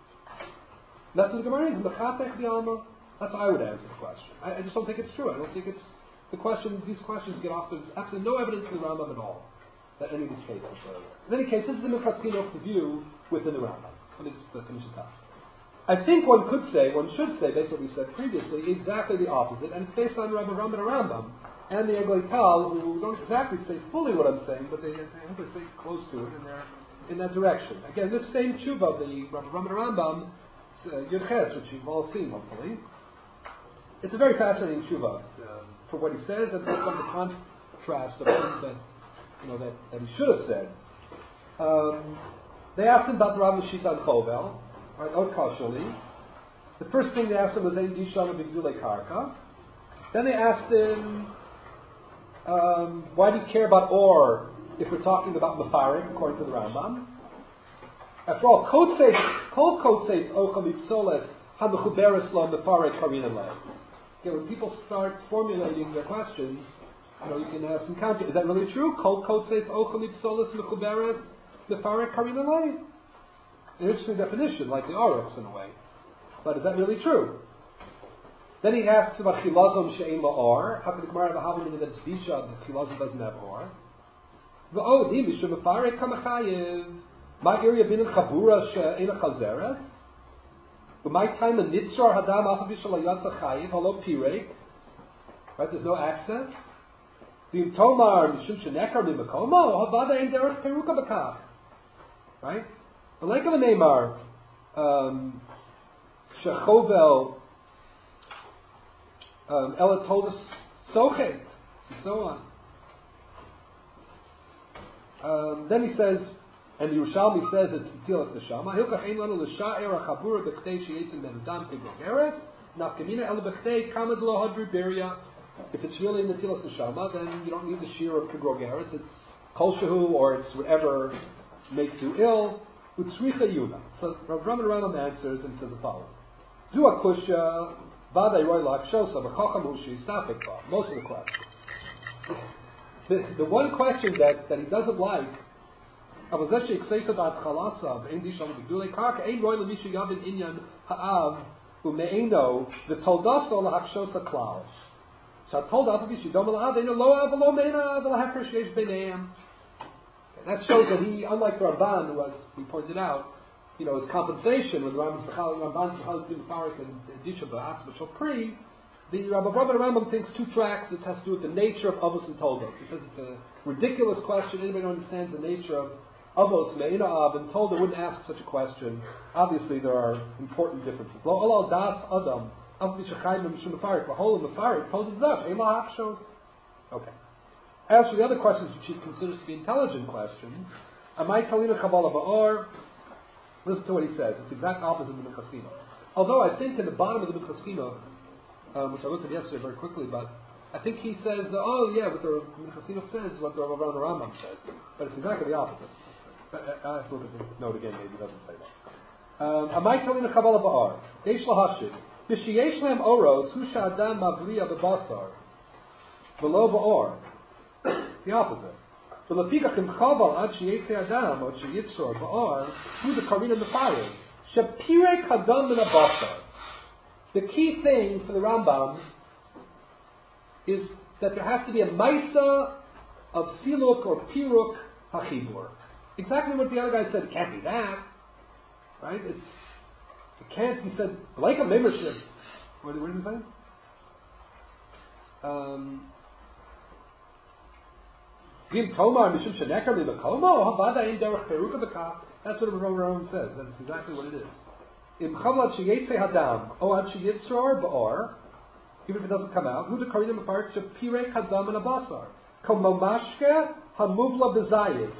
That's what the Gemara is. Mechatech bi'alma. That's how I would answer the question. I, I just don't think it's true. I don't think it's the question. These questions get off. There's absolutely no evidence in the Rambam at all that any of these cases are. In any case, this is the Minchas Chinuch's view within the Rambam. Let me just uh, finish it up. I think one could say, one should say, based on what we said previously, exactly the opposite, and it's based on Rabbi Ram and Rambam and the Eglei Tal, who don't exactly say fully what I'm saying, but they, they hope they say close to it, and they're in that direction. Again, this same tshuva, the Rabbi Ram and Rambam, uh, Yud Ches, which you've all seen, hopefully. It's a very fascinating tshuva um, for what he says and for some of the contrast of things that you know that, that he should have said. Um, they asked him about the Rav Shita and Chovel, right? Okashali. The first thing they asked him was Ein Disham B'Gdulei Karka. Then they asked him, um, why do you care about or if we're talking about mefarek according to the Rambam? After all, Kol Kotzeitz Ocham Ipsoles HaMechuberes Lo Mefarek Karinalei. Okay, when people start formulating their questions, you know, you can have some counter. Is that really true? Kol Kotzeitz Ocham Ipsoles Mechuberes Mefarek Karinalei? An interesting definition, like the Aretz in a way. But is that really true? Then he asks about Chilazon She'ein La'or. How can the Gemara have a havamina that it's Bisha, that Chilazon doesn't have Or? V'od, Im Bishum Mefarek Kamachayev. My area been in Chabura she'ein chazeres. But my time in Nitzar Hadam Achavisha Layatza Chayiv Halo Pirek. Right, there's no access. The Tomar Mishum Shenekar Mimakomo Havada Ein Derech Peruka Bakach. Right? The Lake of the Neymar um Shechovel um Ela told us Sochet. and so on. Um, then he says, and the Yerushalmi says it's Tilas Neshama. Hilkach ein lanu l'sha'er ha'chabura b'chtei she'etzim ben adam k'grogeres nafkamina el b'chtei kamad lo hadri birya. If it's really in the Tilas Neshama, then you don't need the shear of k'grogeres. It's kol shehu, or it's whatever makes you ill. Utzricha yuna. So Rav Raman Rambam answers and says the following: Zu akusha v'adai roi lakshosa v'chacham ushi stapik ba. Most of the questions. The, the one question that, that he doesn't like, but it's exactly the that shows that he, unlike the Ramban, who, as we pointed out, you know, his compensation when the Ramban's Farik and Disha Ba'atz B'Shopri, the Rabbi Rabbi Rambam thinks two tracks. It has to do with the nature of Avos and Toldos. He says it's a ridiculous question. Anybody who understands the nature of Avos, Me'ina Av, and Tolda wouldn't ask such a question. Obviously, there are important differences. Lo Olal Das Adam, Av B'Shachayim Mishum Mefarik, V'Hol Mefarik, Tolda Dash, Eila Hapshos. Okay. As for the other questions which he considers to be intelligent questions, Amai Talina Kabbalah Ba'or, listen to what he says. It's the exact opposite of the Minchasima. Although I think in the bottom of the Minchasima, Um, which I looked at yesterday very quickly, but I think he says, uh, oh yeah, what the Minchasima says, what the Rav Rambam says, but it's exactly the opposite. But, uh, I have to look at the note again, maybe it doesn't say that. Amai telling the Kabbalah Ba'ar, Eish Lahashid, B'shiyesh Lem Oros, Hu Sha'adam Mavliya B'Basar, V'lo Ba'or, the opposite. V'lapika Kim Chaval Ad Shiyetze Adam, or Shiyitzor Ba'ar, Hu the Karina Mefayim, Shapire Kadam Min Abasar. The key thing for the Rambam is that there has to be a maisa of siluk or piruk hachibur. Exactly what the other guy said. It can't be that, right? It's it can't. He said like a membership. What, what did he say? Um, That's what the Rambam says. That's exactly what it is. Im chavlat sheyetze hadam o ad sheyitzor ba'or, even if it doesn't come out, hu de karidim apart shepirek hadam and abasar kol mamashke hamuvla bezayis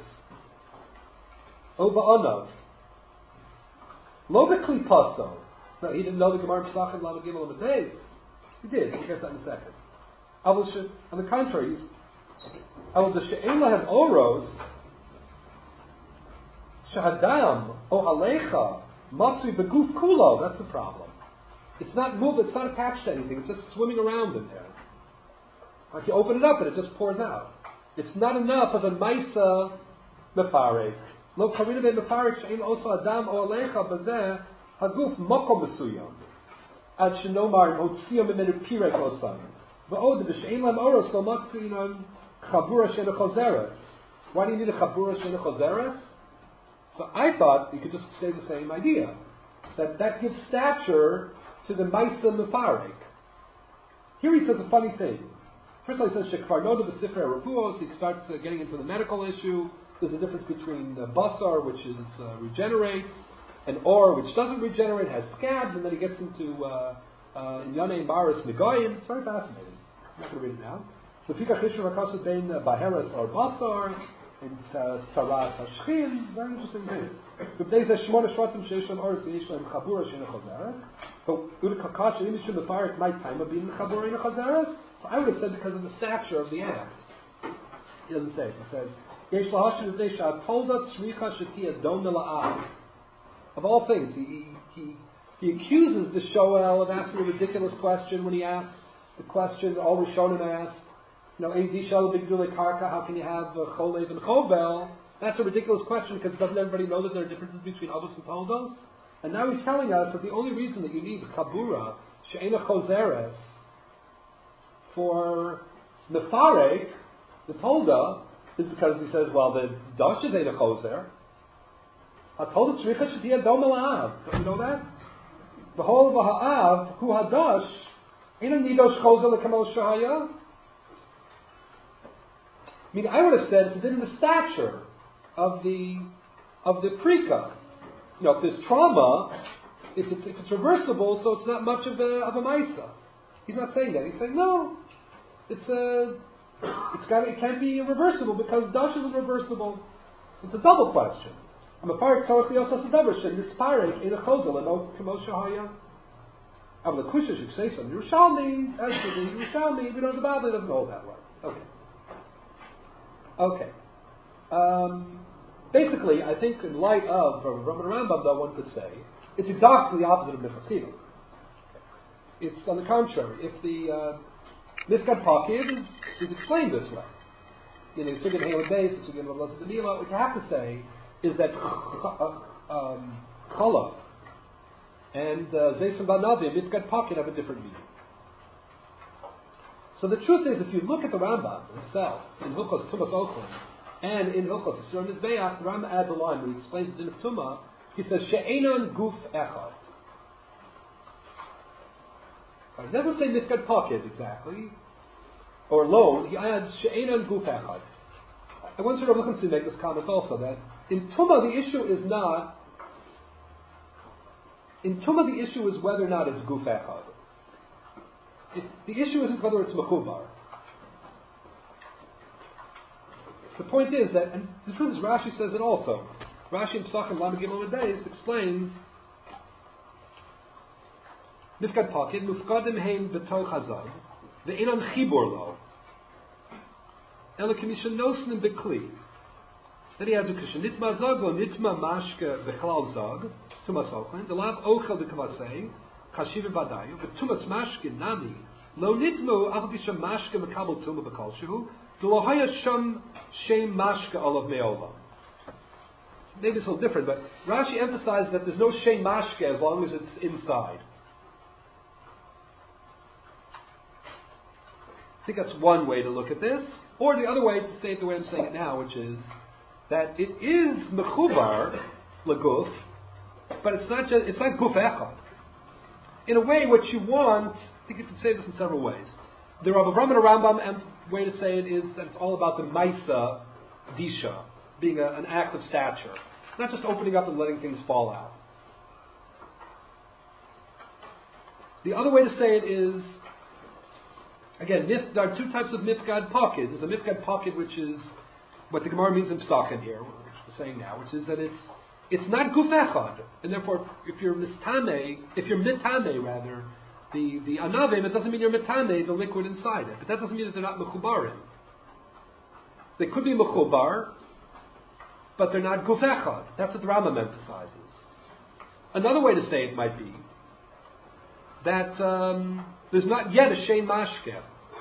o ba'anav lo bekli paso. No, he didn't know the Gemara Pesachim Lamed Gimel and Beis. He did. We'll get that in a second. On the contrary, he's Al the she'en lahem oros shahadam o alecha. Matsui beguf kulo, that's the problem. It's not moved, it's not attached to anything, it's just swimming around in there. Like you open it up and it just pours out. It's not enough of a maisa mefarek. Lo karina be mefarek she'en oso adam o alecha bazeh haguf mokom mesuyam. Ad shenomar hotziyam imenu pirek osam. V'od b'she'en lam oros lo matsui non chabura she'en chozeres. Why do you need a chabura she'en chozeres? So I thought you could just say the same idea, that that gives stature to the Maisa Mefarek. Here he says a funny thing. First of all, he says Shekvar Noda B'Sifrei Refuos. He starts uh, getting into the medical issue. There's a difference between uh, Basar, which is uh, regenerates, and Or, which doesn't regenerate, has scabs, and then he gets into uh, uh, in Yanei Maris Negoyim. It's very fascinating. I'm not going to read it now. Lefika Chishur Hakasut Bein Baheres or Basar. In Tzarat Hashchin, very interesting things. But they say Shmona Shvatim Sheishlam Oris Yeishlam Chabura Sheina Chazeres. But Uda Kakasha Imishim Mefarik might time of being Chabura Sheina Chazeres. So I would have said because of the stature of the act. He doesn't say it. He says Yesh Lahashin V'nei Sha'atolda Tzricha Shetia Dom Mila'av. Of all things, he he he accuses the Shoel of asking a ridiculous question when he asked the question all Rishonim asked. You know, how can you have cholev and chovel? That's a ridiculous question because doesn't everybody know that there are differences between avos and toldos? And now he's telling us that the only reason that you need chabura she'ena chozeres for mefarek, the tolda, is because he says, well, the dash is ena chozer. A tolda tzricha should be a dom ala'av. Don't you know that? The whole of a ha'av hu hadash ena nidosh chozer lekamol shahaya. I mean, I would have said it's in the stature of the of the prika. You know, if there's trauma, if it's if it's reversible, so it's not much of a of a maisa. He's not saying that. He's saying no, it's a It's got, it can't be irreversible because dash is irreversible. It's a double question. I'm a parik tzorich liyos hasadavur shem nisparek in a chozel and no kemo shahaya. I'm the kusha should say something. Yerushalmi, as for the Yerushalmi, we know the Bible doesn't hold that way. Okay. Okay. Um, basically, I think in light of Rambam Rambam, though, one could say it's exactly the opposite of Mifkas Chila. It's on the contrary. If the uh, Mifkad Pakid is, is explained this way, you know, Sugin Haled Beis, Sugin Lavlas Demila, what you have to say is that uh, um, Chala and Zesim Banavi and Mifkad Pakid have a different meaning. So the truth is, if you look at the Rambam himself in Hilchos Tumas Ochlim and in Hilchos Yisur Mizbeach, the Rambam adds a line where he explains the din of Tumah. He says She'enon Guf Echad. It doesn't say Mifkad Pakid exactly, or loan. He adds She'enon Guf Echad. I once heard Rav Lichtenstein make this comment also, that in Tumah the issue is not, in Tumah the issue is whether or not it's Guf Echad. It, the issue isn't whether it's Mechubar. The point is that, and the truth is Rashi says it also. Rashi in Pesachim Lamed Gimel Beis explains Mifkad Pakid, Mufkadim Heim B'toch Hazad, Ve'enan Chibur Lo, Ela K'misha Nosnim B'kli. Then he adds a question, Nitma Zag Lo Nitma Mashke B'chlal Zag, Tumas Ochlin, the Lav Ochel B'kavasei, Chashiv B'adayu, V'tumas Mashke Nami, Lo Nitmu Avabisha Mashke Mekabel Tuma B'kal Shehu, D'lo Haya Sham Shem Mashke Olav Me'olam. Maybe it's a little different, but Rashi emphasizes that there's no Shem Mashke as long as it's inside. I think that's one way to look at this. Or the other way to say it the way I'm saying it now, which is that it is mechubar leguf, but it's not just, it's not guf echad. In a way, what you want, I think you can say this in several ways. The Rav Avram and Rambam and way to say it is that it's all about the maisa disha, being a, an act of stature, not just opening up and letting things fall out. The other way to say it is, again, mif, there are two types of mifkad pakid. There's a mifkad pakid, which is what the Gemara means in Pesachim here, which we're saying now, which is that it's it's not guf echad, and therefore, if you're mistame, if you're mitame rather, the the anavim, it doesn't mean you're mitame, the liquid inside it, but that doesn't mean that they're not mechubarim. They could be mechubar, but they're not guf echad. That's what the Rambam emphasizes. Another way to say it might be that um, there's not yet a Shem Mashke,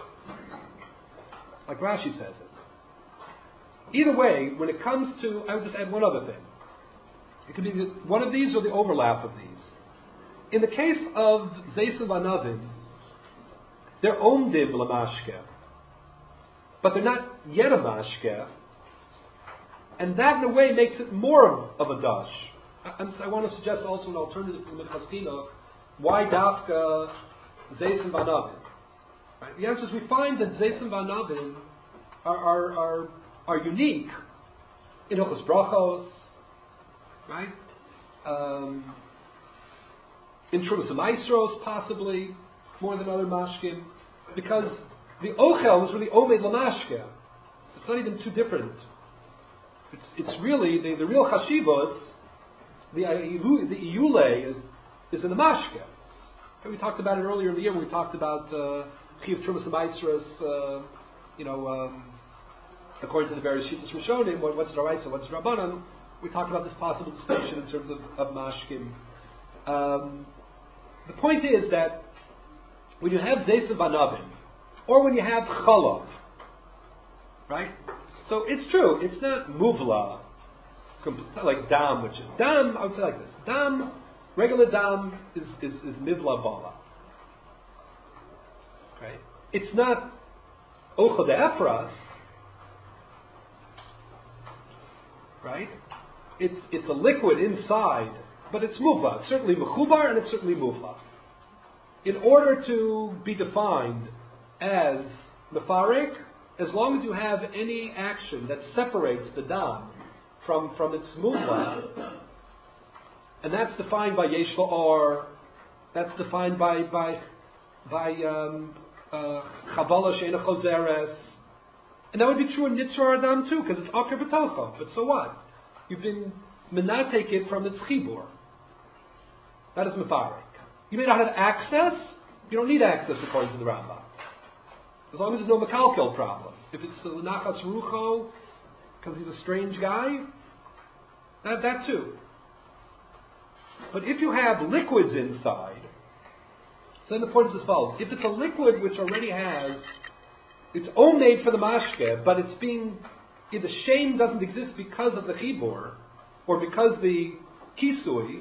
like Rashi says it. Either way, when it comes to, I would just add one other thing. It could be the, one of these or the overlap of these. In the case of Zeisim Vanavim, they're omdiv l'mashke, but they're not yet a mashke, and that in a way makes it more of, of a dash. I, I want to suggest also an alternative to the Minchas Chinuch. Why dafka Zeisim Vanavim? Right? The answer is we find that Zeisim Vanavim are, are, are, are unique in Hilchos Brachos, right? Um, in Trumas Maestros, possibly more than other mashkim, because the ochel is really omed lamashke. It's not even too different. It's it's really the, the real chashivos. The the iyule is is in the mashke. And we talked about it earlier in the year when we talked about chiv Trumas Maestros. Uh, you know, um, according to the various shittas Rishonim, what, what's D'oraisa, what's Rabbanan. We talked about this possible distinction in terms of, of mashkim. Um, the point is that when you have Zeisim Vanavim, or when you have Chalav, right? So it's true, it's not Muvla, not like Dam, which is, Dam, I would say like this. Dam, regular Dam is, is, is Mivla Bala. Right? It's not Ocha de Efras, right? It's it's a liquid inside, but it's muvla. It's certainly mechubar and it's certainly muvla. In order to be defined as mefarek, as long as you have any action that separates the dam from, from its muvla, and that's defined by yesh la'or, that's defined by by by um, uh, chavala she'ena choseres, And that would be true in Yitzhar Adam too, because it's Aker B'tocho. But so what? You've been menatek it from its chibur. That is mefarek. You may not have access. You don't need access according to the Rambam. As long as there's no mekalkel problem. If it's the Nachas Rucho, because he's a strange guy, that, that too. But if you have liquids inside, so then the point is as follows. If it's a liquid which already has, it's all made for the mashke, but it's being, if the shame doesn't exist because of the chibur, or because the kisui,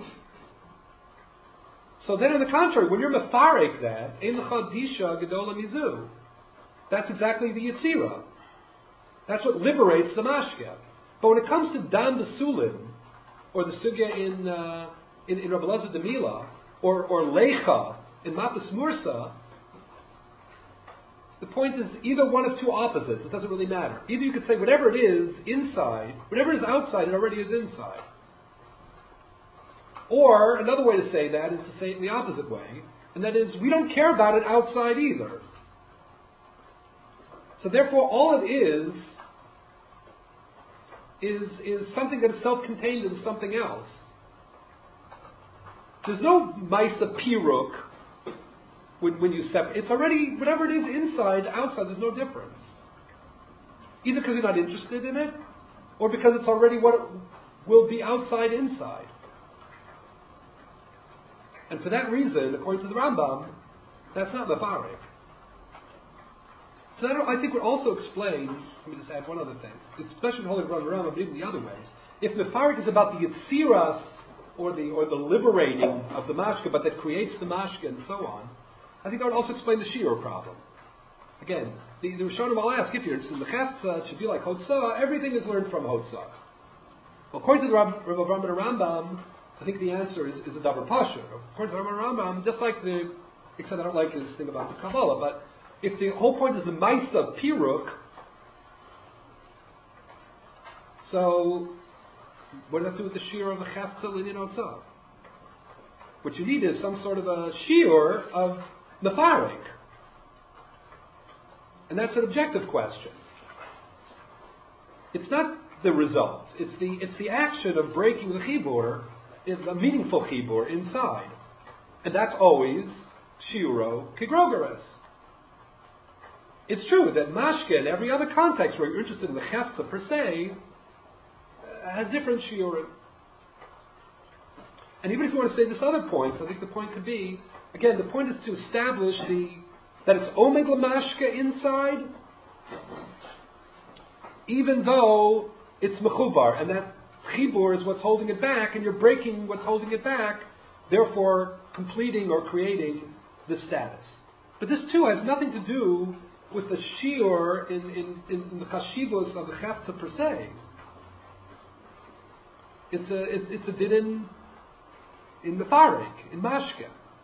so then on the contrary, when you're mefarek that, ein lecha disha gedola mizu, that's exactly the yitzira. That's what liberates the mashke. But when it comes to dam besulim, or the sugya in uh, in, in Rabbi Elazar de Mila, or or lecha in Mapas Mursa, the point is either one of two opposites. It doesn't really matter. Either you could say whatever it is inside, whatever is outside, it already is inside. Or another way to say that is to say it in the opposite way, and that is we don't care about it outside either. So therefore, all it is is is something that is self-contained in something else. There's no Maisa Piruk when, when you separate. It's already, whatever it is inside, outside, there's no difference. Either because you're not interested in it, or because it's already what it will be outside, inside. And for that reason, according to the Rambam, that's not mefarek. So that, I think, would also explain, let me just add one other thing, especially the Holy Rambam, but even the other ways. If mefarek is about the yitziras, or the or the liberating of the mashke, but that creates the mashke and so on, I think that would also explain the shiur problem. Again, the, the Rishonim will ask, if you're interested in the Chavtza, it should be like Hotzah, everything is learned from Hotzah. Well, according to the Rav Rambam and Rambam, I think the answer is, is a davar pasha. According to the Rambam and Rambam, just like the, except I don't like this thing about the Kabbalah, but if the whole point is the Maisa Piruk, so what does that do with the shiur of the Chavtza Linyan Hotzah? What you need is some sort of a shiur of mefarek. And that's an objective question. It's not the result. It's the it's the action of breaking the chibur, a meaningful chibur inside. And that's always shiuro kigrogeres. It's true that mashke in every other context where you're interested in the Chavtza per se has different shiurim. And even if you want to say this other point, I think the point could be, again, the point is to establish the that it's omeg lamashke inside, even though it's mechubar, and that chibur is what's holding it back, and you're breaking what's holding it back, therefore completing or creating the status. But this too has nothing to do with the shiur in, in, in the chashivos of the Chavtza per se. It's a it's, it's a din in, in mefarek, in mashke.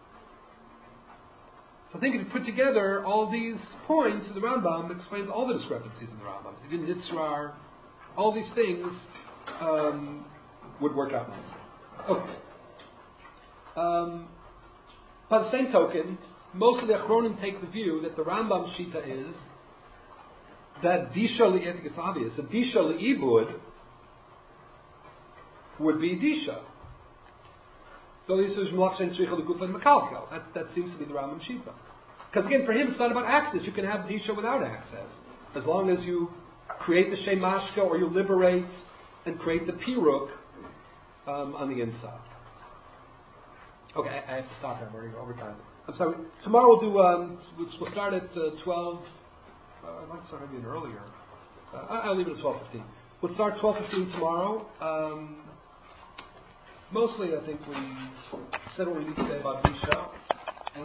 So I think if you put together all these points, the Rambam explains all the discrepancies in the Rambam. Even Yitzhar, all these things um, would work out nicely. Okay. Um, by the same token, most of the Achronim take the view that the Rambam Shita is that Disha, I think it's obvious, that Disha Le'ibud would be Disha. So this is Mlachshen Tzricha L'Gufa and Mekalkel. That, that seems to be the Rambam Shita. Because again, for him it's not about access. You can have Disha without access. As long as you create the Shemashka or you liberate and create the Piruk um, on the inside. Okay, I, I have to stop here. I'm already over time. I'm sorry. Tomorrow we'll do, um, we'll start at uh, twelve. Uh, I'd like to start maybe earlier. Uh, I'll leave it at twelve fifteen. We'll start twelve fifteen tomorrow. Um, Mostly, I think we said what we need to say about Disha.